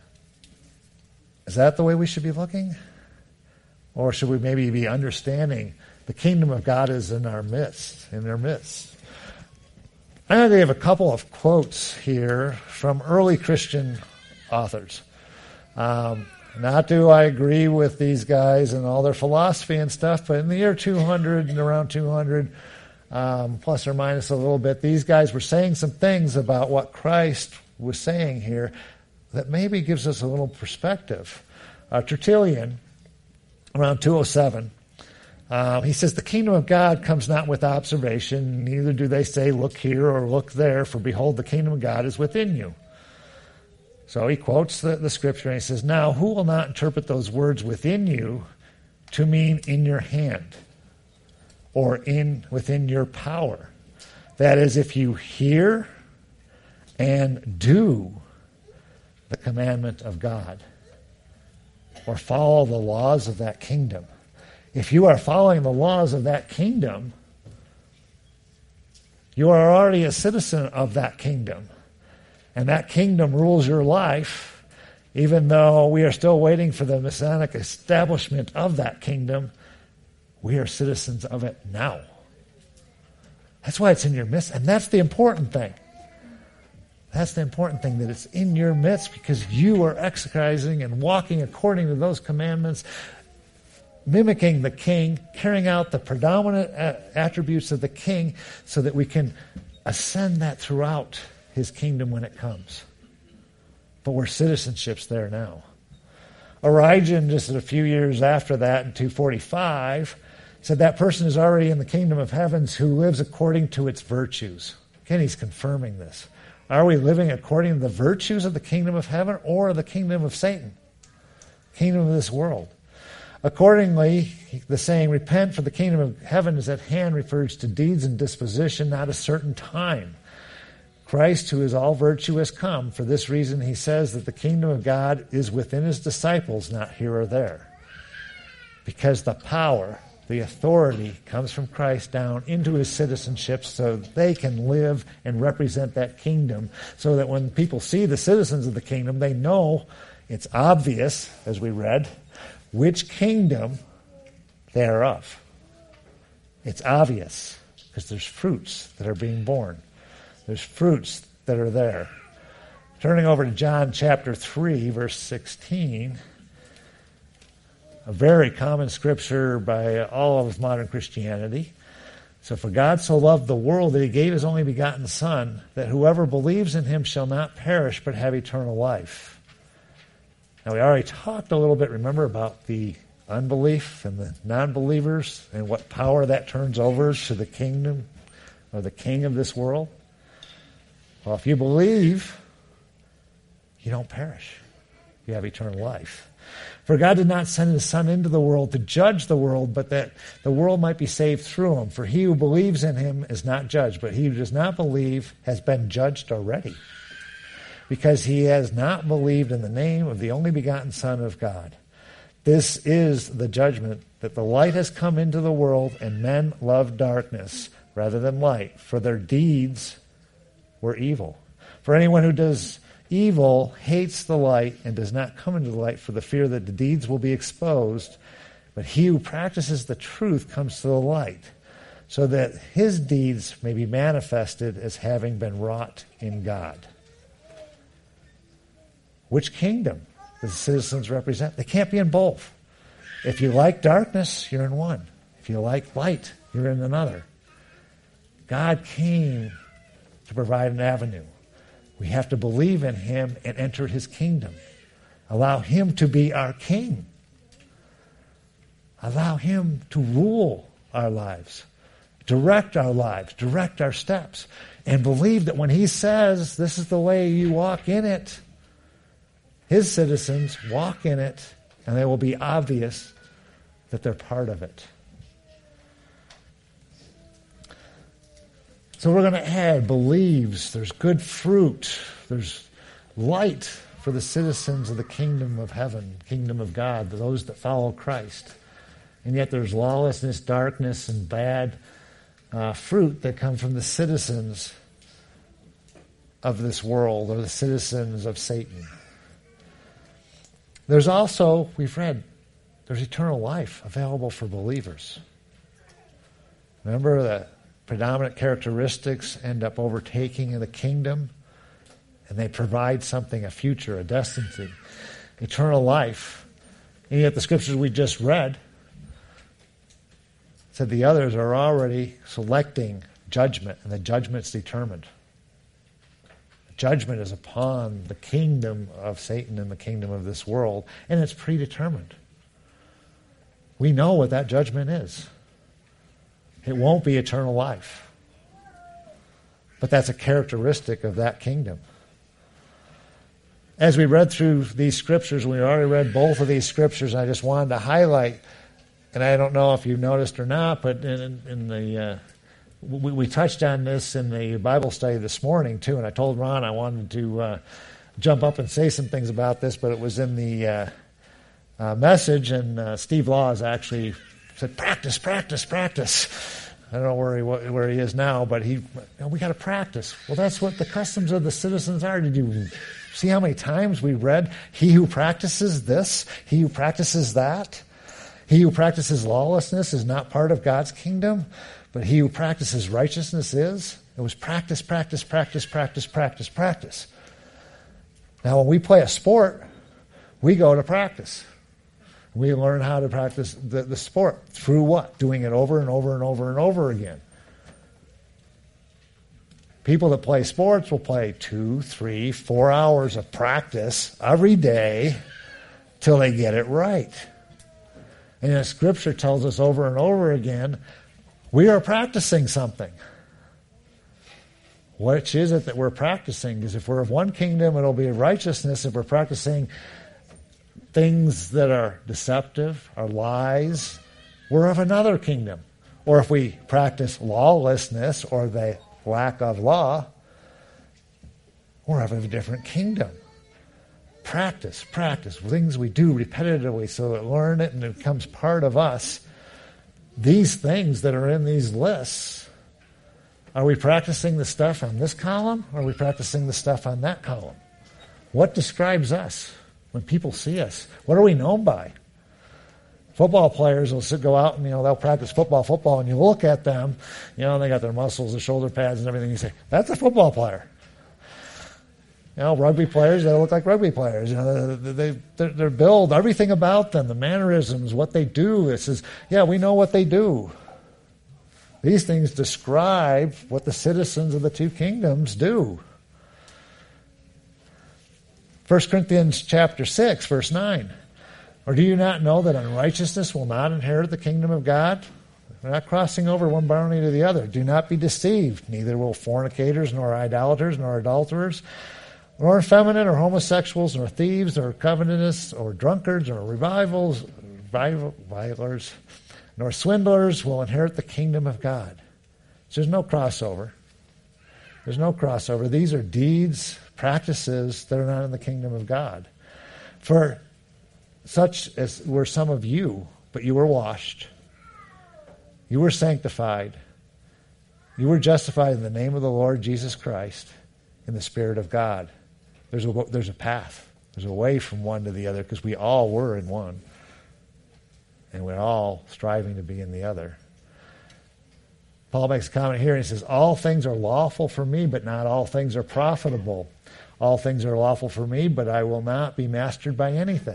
Speaker 1: Is that the way we should be looking? Or should we maybe be understanding the kingdom of God is in our midst, in their midst? I'm going to give a couple of quotes here from early Christian authors. Um, not do I agree with these guys and all their philosophy and stuff, but in the year two hundred and around two hundred, um, plus or minus a little bit, these guys were saying some things about what Christ was saying here that maybe gives us a little perspective. Uh, Tertullian, around two oh seven, uh, he says, the kingdom of God comes not with observation, neither do they say, look here or look there, for behold, the kingdom of God is within you. So he quotes the, the scripture and he says, now who will not interpret those words within you to mean in your hand or in within your power. That is, if you hear and do the commandment of God or follow the laws of that kingdom. If you are following the laws of that kingdom, you are already a citizen of that kingdom. And that kingdom rules your life, even though we are still waiting for the Messianic establishment of that kingdom. We are citizens of it now. That's why it's in your midst. And that's the important thing. That's the important thing, that it's in your midst because you are exercising and walking according to those commandments, mimicking the king, carrying out the predominant attributes of the king so that we can ascend that throughout his kingdom when it comes. But we're citizenships there now. Origen, just a few years after that, in two forty-five, said that person is already in the kingdom of heavens who lives according to its virtues. Again, he's confirming this. Are we living according to the virtues of the kingdom of heaven or the kingdom of Satan? Kingdom of this world. Accordingly, the saying, repent for the kingdom of heaven is at hand, refers to deeds and disposition, not a certain time. Christ, who is all virtue, has come. For this reason, he says that the kingdom of God is within his disciples, not here or there. Because the power, the authority, comes from Christ down into his citizenship so they can live and represent that kingdom, so that when people see the citizens of the kingdom, they know it's obvious, as we read, which kingdom they are of. It's obvious because there's fruits that are being born. There's fruits that are there. Turning over to John chapter three, verse sixteen, a very common scripture by all of modern Christianity. So, for God so loved the world that he gave his only begotten Son, that whoever believes in him shall not perish but have eternal life. Now, we already talked a little bit, remember, about the unbelief and the non-believers and what power that turns over to the kingdom or the king of this world. Well, if you believe, you don't perish. You have eternal life. For God did not send his Son into the world to judge the world, but that the world might be saved through him. For he who believes in him is not judged, but he who does not believe has been judged already, because he has not believed in the name of the only begotten Son of God. This is the judgment, that the light has come into the world, and men love darkness rather than light, for their deeds were evil. For anyone who does evil hates the light and does not come into the light for the fear that the deeds will be exposed. But he who practices the truth comes to the light, so that his deeds may be manifested as having been wrought in God. Which kingdom do the citizens represent? They can't be in both. If you like darkness, you're in one. If you like light, you're in another. God came to provide an avenue. We have to believe in him and enter his kingdom. Allow him to be our king. Allow him to rule our lives, direct our lives, direct our steps, and believe that when he says this is the way you walk in it, his citizens walk in it, and it will be obvious that they're part of it. So we're going to add believes, there's good fruit, there's light for the citizens of the kingdom of heaven, kingdom of God, those that follow Christ. And yet there's lawlessness, darkness, and bad uh, fruit that come from the citizens of this world, or the citizens of Satan. There's also, we've read, there's eternal life available for believers. Remember that predominant characteristics end up overtaking in the kingdom, and they provide something, a future, a destiny, eternal life. And yet the scriptures we just read said the others are already selecting judgment, and the judgment's determined. Judgment is upon the kingdom of Satan and the kingdom of this world, and it's predetermined. We know what that judgment is. It won't be eternal life. But that's a characteristic of that kingdom. As we read through these scriptures, we already read both of these scriptures, and I just wanted to highlight and I don't know if you've noticed or not, but in, in the uh, we, we touched on this in the Bible study this morning too, and I told Ron I wanted to uh, jump up and say some things about this, but it was in the uh, uh, message, and uh, Steve Laws actually said, "Practice, practice, practice." I don't know where he where he is now, but he, you know, we got to practice. Well, that's what the customs of the citizens are. Did you see how many times we read, "He who practices this, he who practices that, he who practices lawlessness is not part of God's kingdom, but he who practices righteousness is"? It was practice, practice, practice, practice, practice, practice. Now, when we play a sport, we go to practice. We learn how to practice the, the sport. Through what? Doing it over and over and over and over again. People that play sports will play two, three, four hours of practice every day till they get it right. And the Scripture tells us over and over again, we are practicing something. Which is it that we're practicing? Because if we're of one kingdom, it'll be righteousness. If we're practicing things that are deceptive, are lies, we're of another kingdom. Or if we practice lawlessness or the lack of law, we're of a different kingdom. Practice, practice, things we do repetitively so that we learn it and it becomes part of us. These things that are in these lists, are we practicing the stuff on this column or are we practicing the stuff on that column? What describes us? When people see us, what are we known by? Football players will sit, go out and, you know, they'll practice football, football, and you look at them, you know, and they got their muscles, their shoulder pads and everything. You say, that's a football player. You know, rugby players, they look like rugby players. You know, they, they, they're, they're built, everything about them, the mannerisms, what they do. It says, yeah, we know what they do. These things describe what the citizens of the two kingdoms do. First Corinthians chapter six, verse nine. Or do you not know that unrighteousness will not inherit the kingdom of God? We're not crossing over one boundary to the other. Do not be deceived. Neither will fornicators, nor idolaters, nor adulterers, nor effeminate, or homosexuals, nor thieves, nor covetous, or drunkards, or revivals, revilers, nor swindlers will inherit the kingdom of God. So there's no crossover. There's no crossover. These are deeds, practices that are not in the kingdom of God. For such as were some of you, but you were washed, you were sanctified, you were justified in the name of the Lord Jesus Christ, in the Spirit of God. There's a, there's a path. There's a way from one to the other, because we all were in one. And we're all striving to be in the other. Paul makes a comment here, and he says, all things are lawful for me, but not all things are profitable. All things are lawful for me, but I will not be mastered by anything.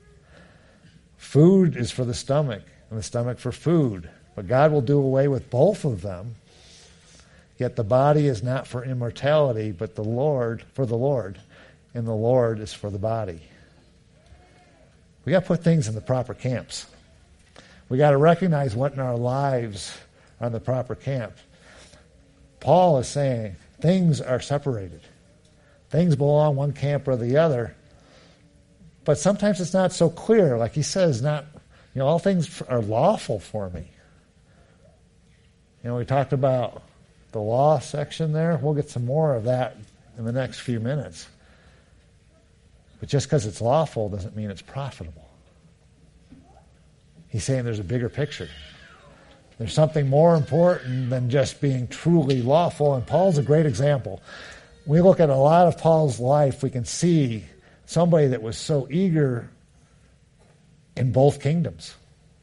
Speaker 1: Food is for the stomach, and the stomach for food. But God will do away with both of them. Yet the body is not for immortality, but the Lord for the Lord, and the Lord is for the body. We got to put things in the proper camps. We got to recognize what in our lives are in the proper camp. Paul is saying things are separated. Things belong one camp or the other. But sometimes it's not so clear. Like he says, not, you know, all things are lawful for me. You know, we talked about the law section there. We'll get some more of that in the next few minutes. But just because it's lawful doesn't mean it's profitable. He's saying there's a bigger picture. There's something more important than just being truly lawful, and Paul's a great example. We look at a lot of Paul's life, we can see somebody that was so eager in both kingdoms.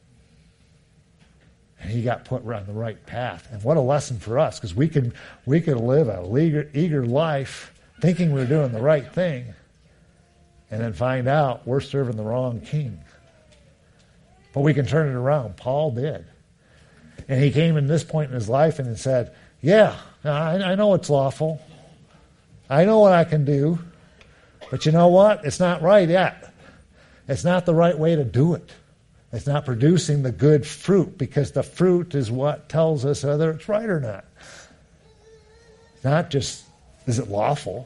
Speaker 1: And he got put on the right path. And what a lesson for us, because we could, we could live a eager, eager life thinking we're doing the right thing, and then find out we're serving the wrong king. But we can turn it around. Paul did. And he came in this point in his life and said, yeah, I, I know it's lawful. I know what I can do. But you know what? It's not right yet. It's not the right way to do it. It's not producing the good fruit, because the fruit is what tells us whether it's right or not. Not just, is it lawful?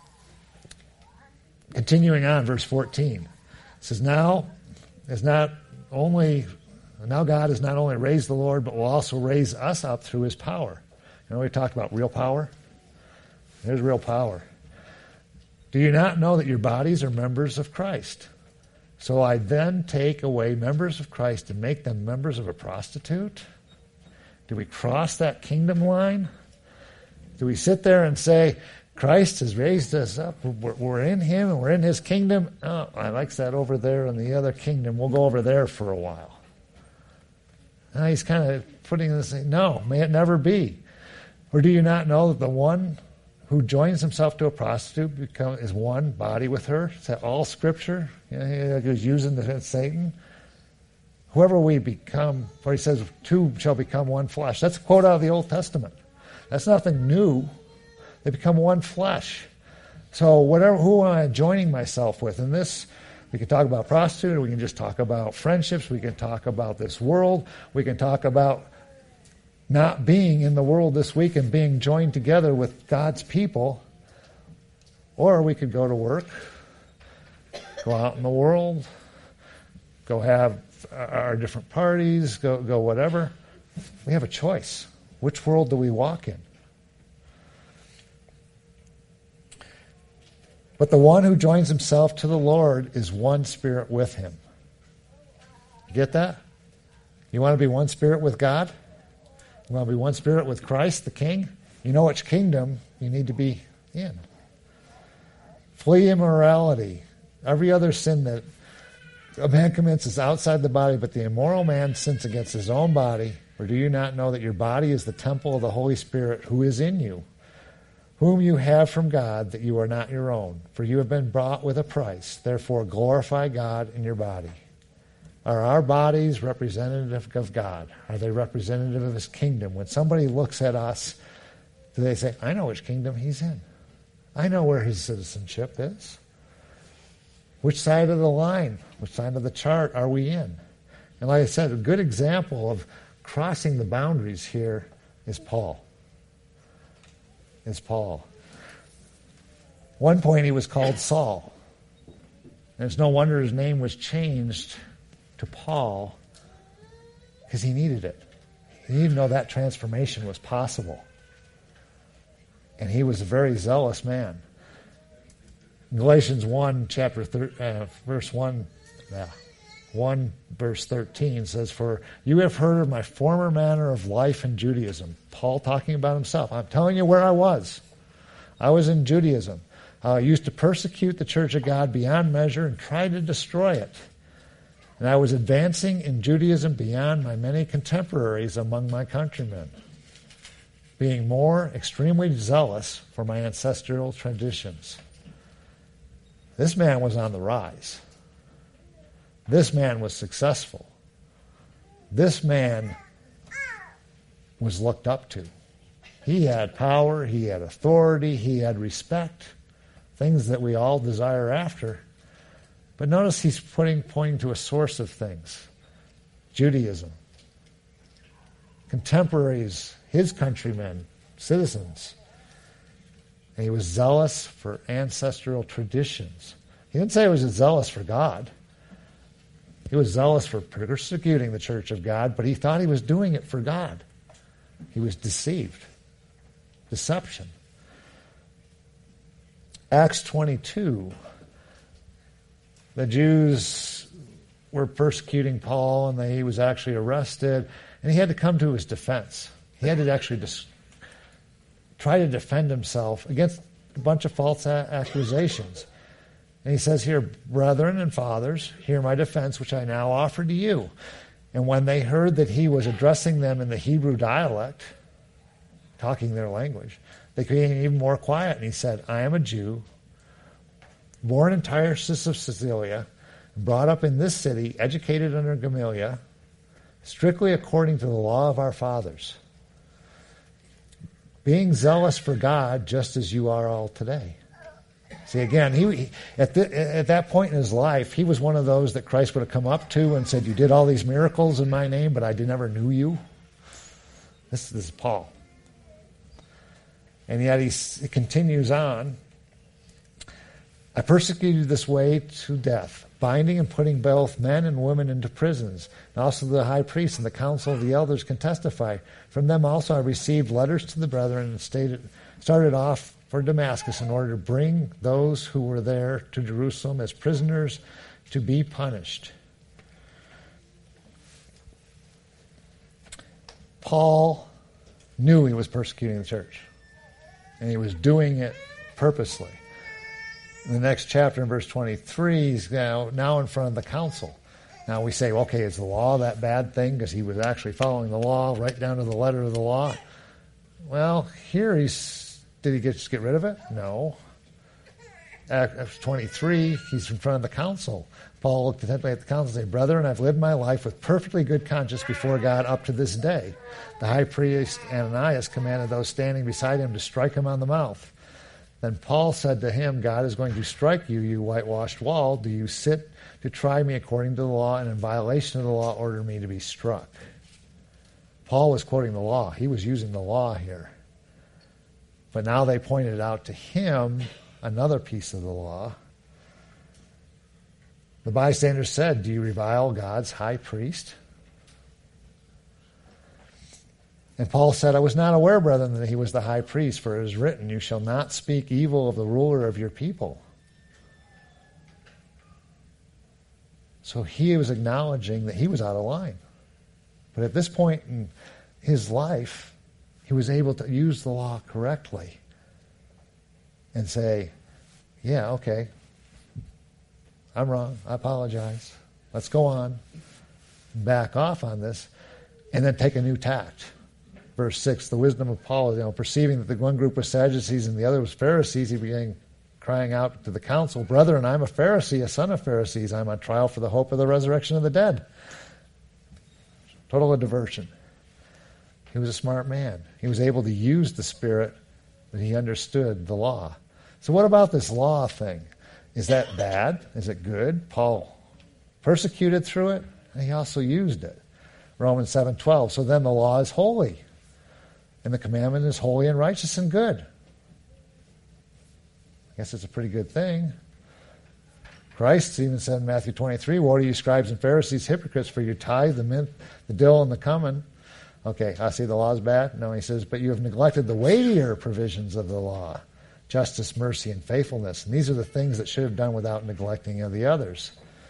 Speaker 1: Continuing on, verse fourteen. It says, now is not only, now God has not only raised the Lord, but will also raise us up through his power. You know, we talked about real power. There's real power. Do you not know that your bodies are members of Christ? So I then take away members of Christ and make them members of a prostitute? Do we cross that kingdom line? Do we sit there and say, Christ has raised us up, we're, we're in him and we're in his kingdom? Oh, I like that over there in the other kingdom. We'll go over there for a while. Now he's kind of putting this, no, may it never be. Or do you not know that the one who joins himself to a prostitute become, is one body with her? Is that all Scripture? You know, he was using the Satan. Whoever we become, for he says, two shall become one flesh. That's a quote out of the Old Testament. That's nothing new. They become one flesh. So whatever, who am I joining myself with? In this, we can talk about prostitute, we can just talk about friendships, we can talk about this world, we can talk about not being in the world this week and being joined together with God's people. Or we could go to work, go out in the world, go have our different parties, go, go whatever. We have a choice. Which world do we walk in? But the one who joins himself to the Lord is one spirit with him. You get that? You want to be one spirit with God? You want to be one spirit with Christ, the King? You know which kingdom you need to be in. Flee immorality. Every other sin that a man commits is outside the body, but the immoral man sins against his own body. Or do you not know that your body is the temple of the Holy Spirit who is in you, whom you have from God, that you are not your own? For you have been bought with a price. Therefore glorify God in your body. Are our bodies representative of God? Are they representative of his kingdom? When somebody looks at us, do they say, I know which kingdom he's in. I know where his citizenship is. Which side of the line, which side of the chart are we in? And like I said, a good example of crossing the boundaries here is Paul. Is Paul. One point he was called Saul. And it's no wonder his name was changed to Paul, because he needed it. He needed to know that transformation was possible. And he was a very zealous man. Galatians one, chapter thir- uh, verse one, yeah, one verse thirteen says, "For you have heard of my former manner of life in Judaism." Paul talking about himself. I'm telling you where I was. I was in Judaism. I used to persecute the church of God beyond measure and try to destroy it. And I was advancing in Judaism beyond my many contemporaries among my countrymen, being more extremely zealous for my ancestral traditions. This man was on the rise. This man was successful. This man was looked up to. He had power, he had authority, he had respect, things that we all desire after. But notice he's putting, pointing to a source of things. Judaism. Contemporaries, his countrymen, citizens. And he was zealous for ancestral traditions. He didn't say he was zealous for God. He was zealous for persecuting the church of God, but he thought he was doing it for God. He was deceived. Deception. Acts twenty-two. The Jews were persecuting Paul, and he was actually arrested, and he had to come to his defense. He had to actually dis- try to defend himself against a bunch of false a- accusations. And he says here, "Brethren and fathers, hear my defense, which I now offer to you." And when they heard that he was addressing them in the Hebrew dialect, talking their language, they became even more quiet. And he said, "I am a Jew, born in Tarsus of Cilicia, brought up in this city, educated under Gamaliel, strictly according to the law of our fathers, being zealous for God, just as you are all today." See, again, he, he at, the, at that point in his life, he was one of those that Christ would have come up to and said, "You did all these miracles in my name, but I did never knew you." This, this is Paul. And yet he, he continues on. I persecuted this way to death, binding and putting both men and women into prisons. And also the high priest and the council of the elders can testify. From them also I received letters to the brethren and stated, started off for Damascus in order to bring those who were there to Jerusalem as prisoners to be punished. Paul knew he was persecuting the church, and he was doing it purposely. In the next chapter, in verse twenty-three, he's now, now in front of the council. Now we say, okay, is the law that bad thing? Because he was actually following the law right down to the letter of the law. Well, here he's, did he get, just get rid of it? No. Acts twenty-three, he's in front of the council. Paul looked attentively at the council and said, Brethren, I've lived my life with perfectly good conscience before God up to this day. The high priest Ananias commanded those standing beside him to strike him on the mouth. Then Paul said to him, God is going to strike you, you whitewashed wall. Do you sit to try me according to the law, and in violation of the law order me to be struck? Paul was quoting the law. He was using the law here. But now they pointed out to him another piece of the law. The bystanders said, do you revile God's high priest? And Paul said, I was not aware, brethren, that he was the high priest, for it is written, you shall not speak evil of the ruler of your people. So he was acknowledging that he was out of line. But at this point in his life, he was able to use the law correctly and say, yeah, okay, I'm wrong. I apologize. Let's go on. Back off on this. And then take a new tact. Verse six, the wisdom of Paul, you know, perceiving that the one group was Sadducees and the other was Pharisees, he began crying out to the council, Brethren, I'm a Pharisee, a son of Pharisees. I'm on trial for the hope of the resurrection of the dead. Total diversion. He was a smart man. He was able to use the Spirit that he understood the law. So what about this law thing? Is that bad? Is it good? Paul persecuted through it, and he also used it. Romans seven twelve, so then the law is holy, and the commandment is holy and righteous and good. I guess it's a pretty good thing. Christ even said in Matthew twenty-three, woe to you scribes and Pharisees, hypocrites, for you tithe the mint, the dill, and the cumin. Okay, I see the law is bad. No, he says, but you have neglected the weightier provisions of the law, justice, mercy, and faithfulness. And these are the things that should have done without neglecting of the others.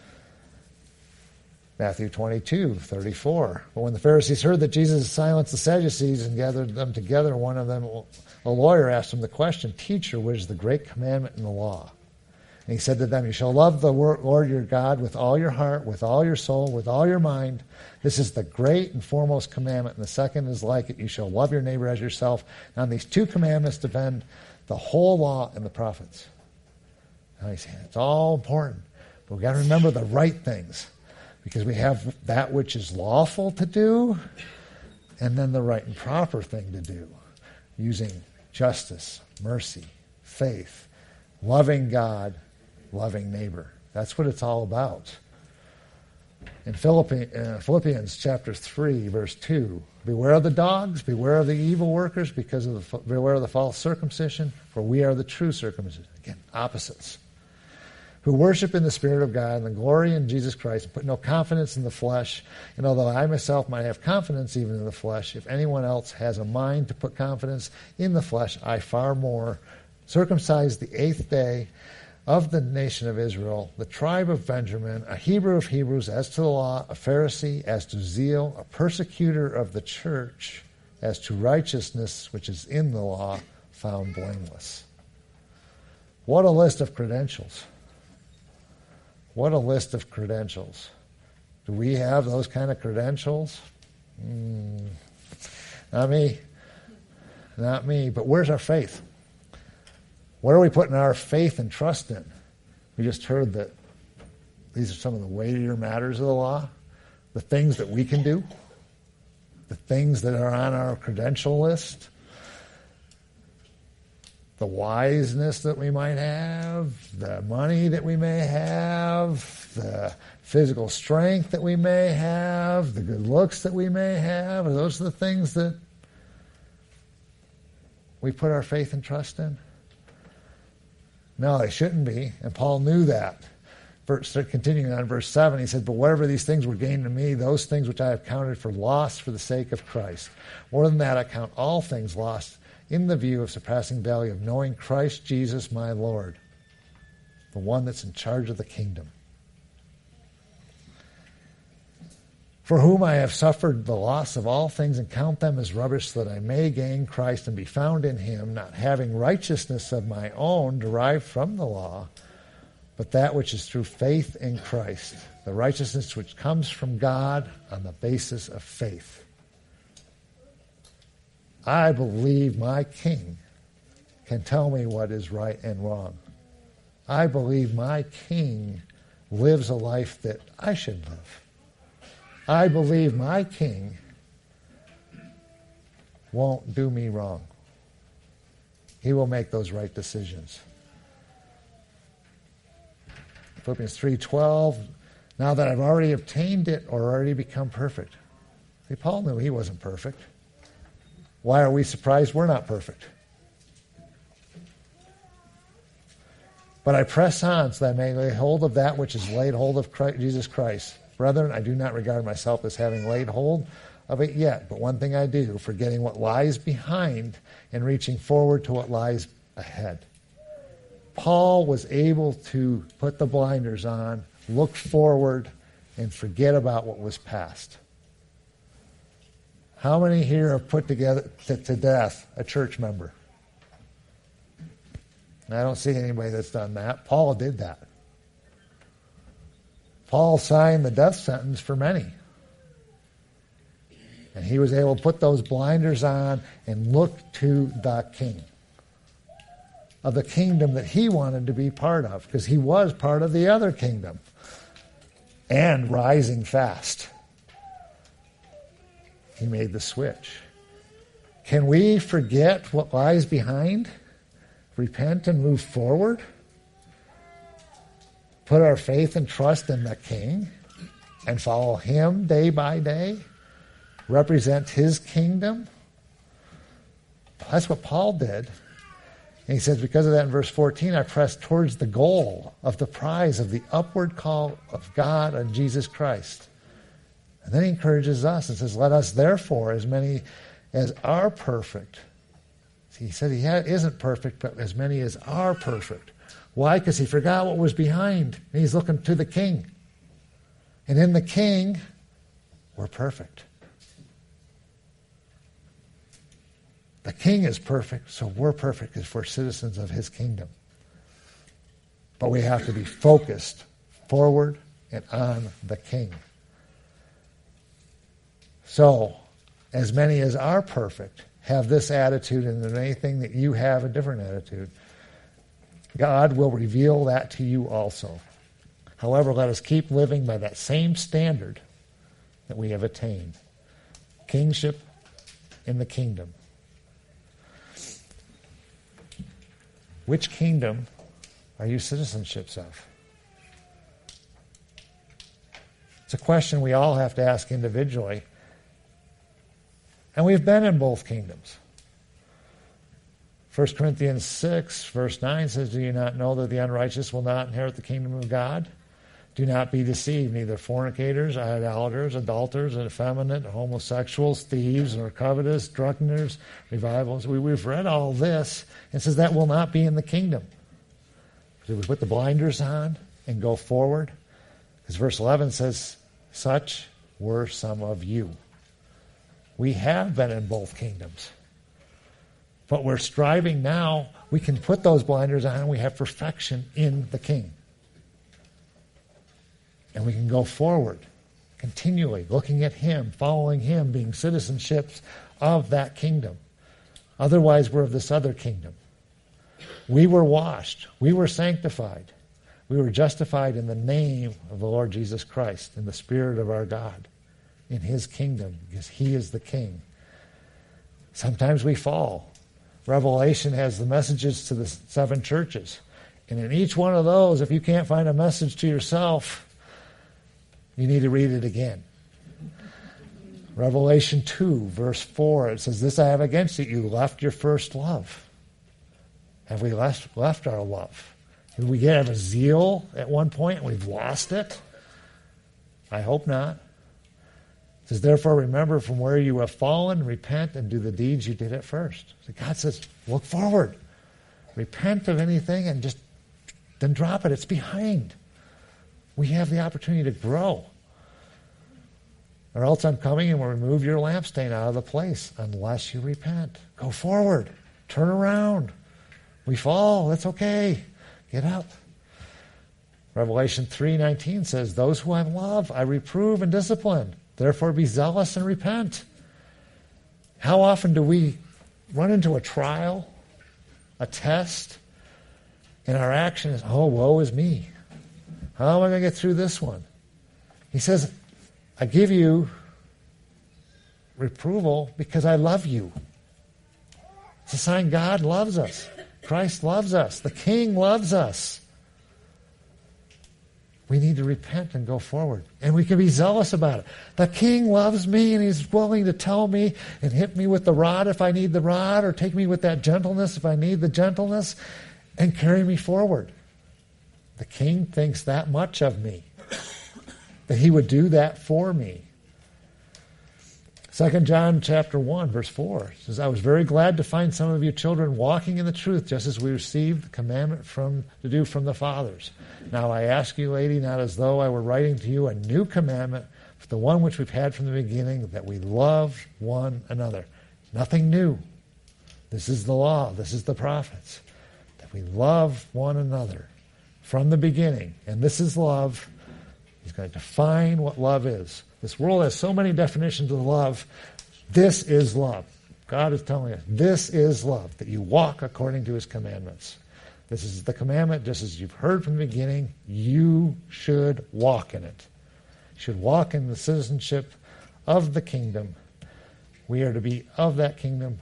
Speaker 1: Matthew twenty-two thirty-four. But when the Pharisees heard that Jesus silenced the Sadducees and gathered them together, one of them, a lawyer, asked him the question, Teacher, which is the great commandment in the law? And he said to them, you shall love the Lord your God with all your heart, with all your soul, with all your mind. This is the great and foremost commandment. And the second is like it. You shall love your neighbor as yourself. And on these two commandments depend the whole law and the prophets. Now he's saying it's all important. But we've got to remember the right things. Because we have that which is lawful to do, and then the right and proper thing to do. Using justice, mercy, faith, loving God, loving neighbor. That's what it's all about. In Philippians chapter three, verse two, beware of the dogs, beware of the evil workers, because of the, beware of the false circumcision, for we are the true circumcision. Again, opposites. Who worship in the Spirit of God and the glory in Jesus Christ, and put no confidence in the flesh. And although I myself might have confidence even in the flesh, if anyone else has a mind to put confidence in the flesh, I far more. Circumcised the eighth day of the nation of Israel, the tribe of Benjamin, a Hebrew of Hebrews, as to the law, a Pharisee, as to zeal, a persecutor of the church, as to righteousness which is in the law, found blameless. What a list of credentials. What a list of credentials. Do we have those kind of credentials? Mm, not me. Not me. But where's our faith? What are we putting our faith and trust in? We just heard that these are some of the weightier matters of the law, the things that we can do, the things that are on our credential list, the wiseness that we might have, the money that we may have, the physical strength that we may have, the good looks that we may have. Are those the things that we put our faith and trust in? No, they shouldn't be. And Paul knew that. Verse, continuing on verse seven, he said, but whatever these things were gained to me, those things which I have counted for loss for the sake of Christ. More than that, I count all things lost in the view of surpassing value of knowing Christ Jesus my Lord, the one that's in charge of the kingdom. For whom I have suffered the loss of all things and count them as rubbish, so that I may gain Christ and be found in him, not having righteousness of my own derived from the law, but that which is through faith in Christ, the righteousness which comes from God on the basis of faith. I believe my King can tell me what is right and wrong. I believe my King lives a life that I should live. I believe my King won't do me wrong. He will make those right decisions. Philippians three twelve, now that I've already obtained it or already become perfect. See, Paul knew he wasn't perfect. Why are we surprised we're not perfect? But I press on so that I may lay hold of that which is laid hold of Christ, Jesus Christ. Brethren, I do not regard myself as having laid hold of it yet, but one thing I do, forgetting what lies behind and reaching forward to what lies ahead. Paul was able to put the blinders on, look forward, and forget about what was past. How many here have put together to, to death a church member? And I don't see anybody that's done that. Paul did that. Paul signed the death sentence for many. And he was able to put those blinders on and look to the King of the kingdom that he wanted to be part of, because he was part of the other kingdom and rising fast. He made the switch. Can we forget what lies behind? Repent and move forward? Put our faith and trust in the King and follow him day by day? Represent his kingdom? That's what Paul did. And he says, because of that in verse fourteen, I press towards the goal of the prize of the upward call of God on Jesus Christ. And then he encourages us and says, let us therefore, as many as are perfect. He said he isn't perfect, but as many as are perfect. Why? Because he forgot what was behind. And he's looking to the King. And in the King, we're perfect. The King is perfect, so we're perfect because we're citizens of his kingdom. But we have to be focused forward and on the King. So, as many as are perfect, have this attitude, and in anything that you have a different attitude, God will reveal that to you also. However, let us keep living by that same standard that we have attained. Kingship in the kingdom. Which kingdom are you citizenships of? It's a question we all have to ask individually. And we've been in both kingdoms. First Corinthians six, verse nine says, do you not know that the unrighteous will not inherit the kingdom of God? Do not be deceived, neither fornicators, idolaters, adulterers, effeminate, homosexuals, thieves, nor covetous, drunkards, revivals. We, we've read all this, and it says that will not be in the kingdom. Do we put the blinders on and go forward? Because verse eleven says, such were some of you. We have been in both kingdoms. But we're striving now. We can put those blinders on and we have perfection in the King. And we can go forward continually, looking at him, following him, being citizenships of that kingdom. Otherwise, we're of this other kingdom. We were washed. We were sanctified. We were justified in the name of the Lord Jesus Christ, in the Spirit of our God, in his kingdom, because he is the King. Sometimes we fall. Revelation has the messages to the seven churches. And in each one of those, if you can't find a message to yourself, you need to read it again. Revelation two, verse four, it says, this I have against you, you left your first love. Have we left, left our love? Did we have a zeal at one point and we've lost it? I hope not. It says, therefore remember from where you have fallen, repent and do the deeds you did at first. So God says, look forward. Repent of anything and just then drop it. It's behind. We have the opportunity to grow. Or else I'm coming and will remove your lampstand out of the place unless you repent. Go forward. Turn around. We fall. That's okay. Get up. Revelation three nineteen says, those who I love, I reprove and discipline. Therefore be zealous and repent. How often do we run into a trial, a test, and our action is, oh, woe is me. How am I going to get through this one? He says, I give you reproval because I love you. It's a sign God loves us. Christ loves us. The King loves us. We need to repent and go forward. And we can be zealous about it. The King loves me and he's willing to tell me and hit me with the rod if I need the rod, or take me with that gentleness if I need the gentleness, and carry me forward. The King thinks that much of me, that he would do that for me. Second John chapter one, verse four says, I was very glad to find some of you children walking in the truth, just as we received the commandment from to do from the fathers. Now I ask you, lady, not as though I were writing to you a new commandment, but the one which we've had from the beginning, that we love one another. Nothing new. This is the law. This is the prophets. That we love one another from the beginning. And this is love. He's going to define what love is. This world has so many definitions of love. This is love. God is telling us, this is love, that you walk according to his commandments. This is the commandment, just as you've heard from the beginning, you should walk in it. You should walk in the citizenship of the kingdom. We are to be of that kingdom.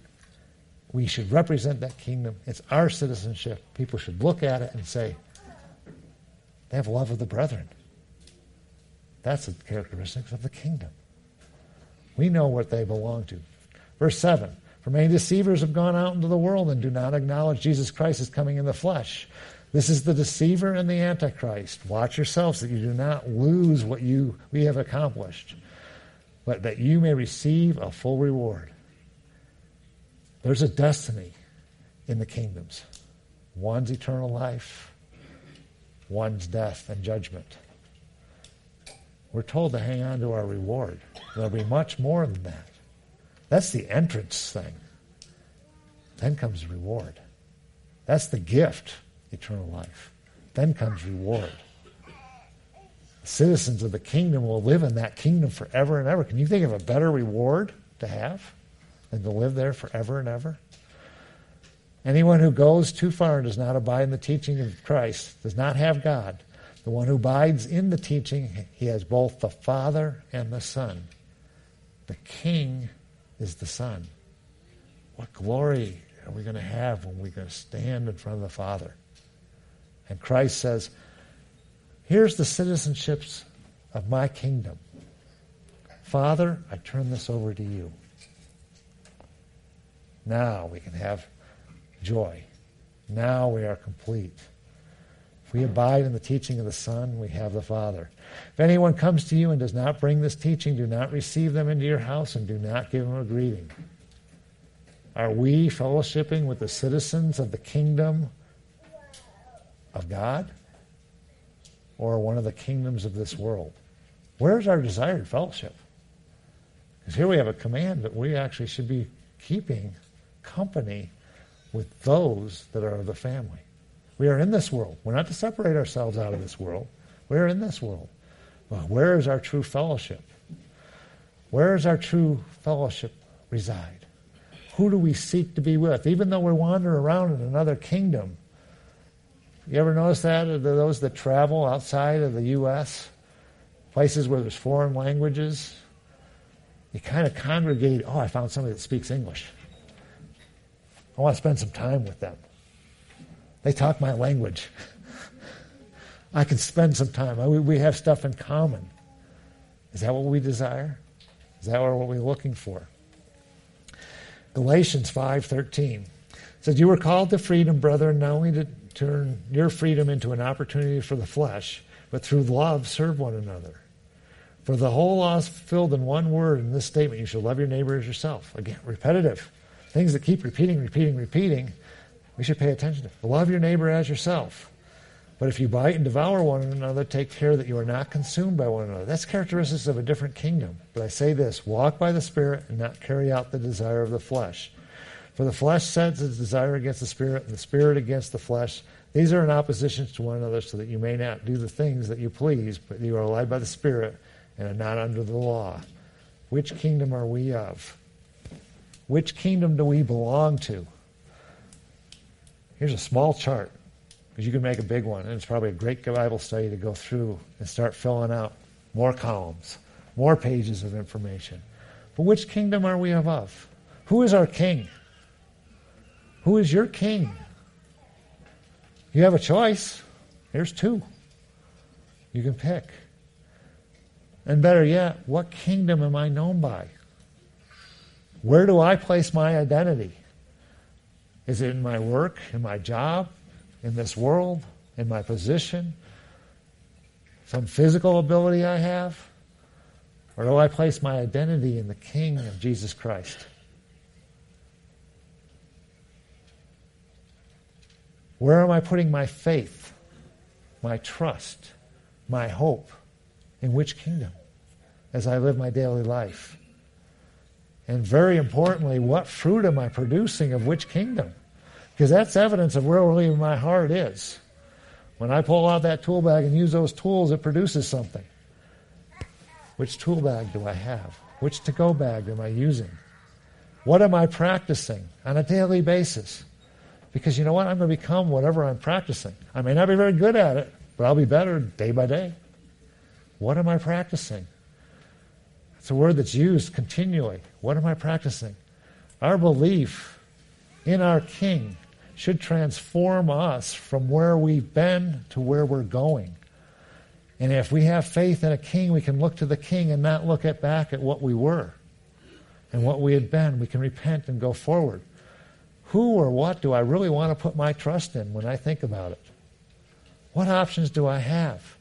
Speaker 1: We should represent that kingdom. It's our citizenship. People should look at it and say, they have love of the brethren. That's the characteristics of the kingdom. We know what they belong to. Verse seven, for many deceivers have gone out into the world and do not acknowledge Jesus Christ as coming in the flesh. This is the deceiver and the antichrist. Watch yourselves that you do not lose what you we have accomplished, but that you may receive a full reward. There's a destiny in the kingdoms. One's eternal life, one's death and judgment. We're told to hang on to our reward. There'll be much more than that. That's the entrance thing. Then comes reward. That's the gift, eternal life. Then comes reward. The citizens of the kingdom will live in that kingdom forever and ever. Can you think of a better reward to have than to live there forever and ever? Anyone who goes too far and does not abide in the teaching of Christ does not have God. The one who abides in the teaching, he has both the Father and the Son. The King is the Son. What glory are we going to have when we're going to stand in front of the Father? And Christ says, here's the citizenships of my kingdom. Father, I turn this over to you. Now we can have joy. Now we are complete. If we abide in the teaching of the Son, we have the Father. If anyone comes to you and does not bring this teaching, do not receive them into your house and do not give them a greeting. Are we fellowshipping with the citizens of the kingdom of God, or one of the kingdoms of this world? Where's our desired fellowship? Because here we have a command that we actually should be keeping company with those that are of the family. We are in this world. We're not to separate ourselves out of this world. We're in this world. Well, where is our true fellowship? Where is our true fellowship reside? Who do we seek to be with? Even though we're wandering around in another kingdom. You ever notice that? Are there those that travel outside of the U S? Places where there's foreign languages? You kind of congregate, oh, I found somebody that speaks English. I want to spend some time with them. They talk my language. I can spend some time. We have stuff in common. Is that what we desire? Is that what we're looking for? Galatians five thirteen says, you were called to freedom, brethren. Not only to,
Speaker 2: turn your freedom into an opportunity for the flesh, but through love serve one another. For the whole law is fulfilled in one word in this statement: you shall love your neighbor as yourself. Again, repetitive. Things that keep repeating, repeating, repeating, we should pay attention to. Love your neighbor as yourself. But if you bite and devour one another, take care that you are not consumed by one another. That's characteristics of a different kingdom. But I say this: walk by the Spirit and not carry out the desire of the flesh. For the flesh sets its desire against the Spirit, and the Spirit against the flesh. These are in opposition to one another, so that you may not do the things that you please, but you are led by the Spirit and are not under the law. Which kingdom are we of? Which kingdom do we belong to? Here's a small chart, because you can make a big one, and it's probably a great Bible study to go through and start filling out more columns, more pages of information. But which kingdom are we of? Who is our king? Who is your king? You have a choice. Here's two. You can pick. And better yet, what kingdom am I known by? Where do I place my identity? Is it in my work, in my job, in this world, in my position, some physical ability I have? Or do I place my identity in the King of Jesus Christ? Where am I putting my faith, my trust, my hope? In which kingdom as I live my daily life? And very importantly, what fruit am I producing of which kingdom? Because that's evidence of where really my heart is. When I pull out that tool bag and use those tools, it produces something. Which tool bag do I have? Which to-go bag am I using? What am I practicing on a daily basis? Because you know what? I'm going to become whatever I'm practicing. I may not be very good at it, but I'll be better day by day. What am I practicing? It's a word that's used continually. What am I practicing? Our belief in our King should transform us from where we've been to where we're going. And if we have faith in a King, we can look to the King and not look at back at what we were and what we had been. We can repent and go forward. Who or what do I really want to put my trust in when I think about it? What options do I have?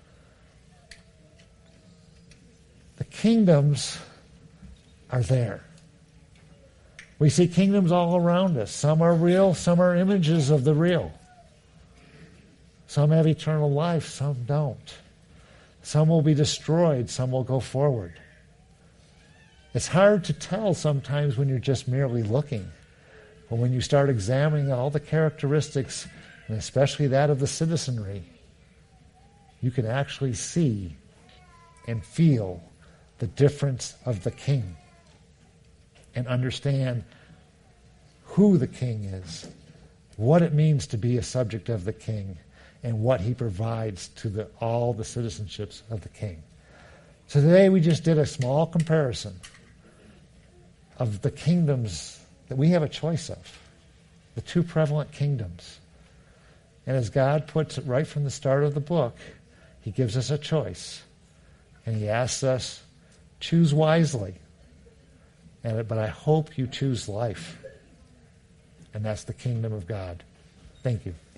Speaker 2: The kingdoms are there. We see kingdoms all around us. Some are real, some are images of the real. Some have eternal life, some don't. Some will be destroyed, some will go forward. It's hard to tell sometimes when you're just merely looking. But when you start examining all the characteristics, and especially that of the citizenry, you can actually see and feel the difference of the king and understand who the king is, what it means to be a subject of the king, and what he provides to the, all the citizenships of the king. So today we just did a small comparison of the kingdoms that we have a choice of, the two prevalent kingdoms. And as God puts it right from the start of the book, he gives us a choice. And he asks us, choose wisely. And, but I hope you choose life. And that's the kingdom of God. Thank you.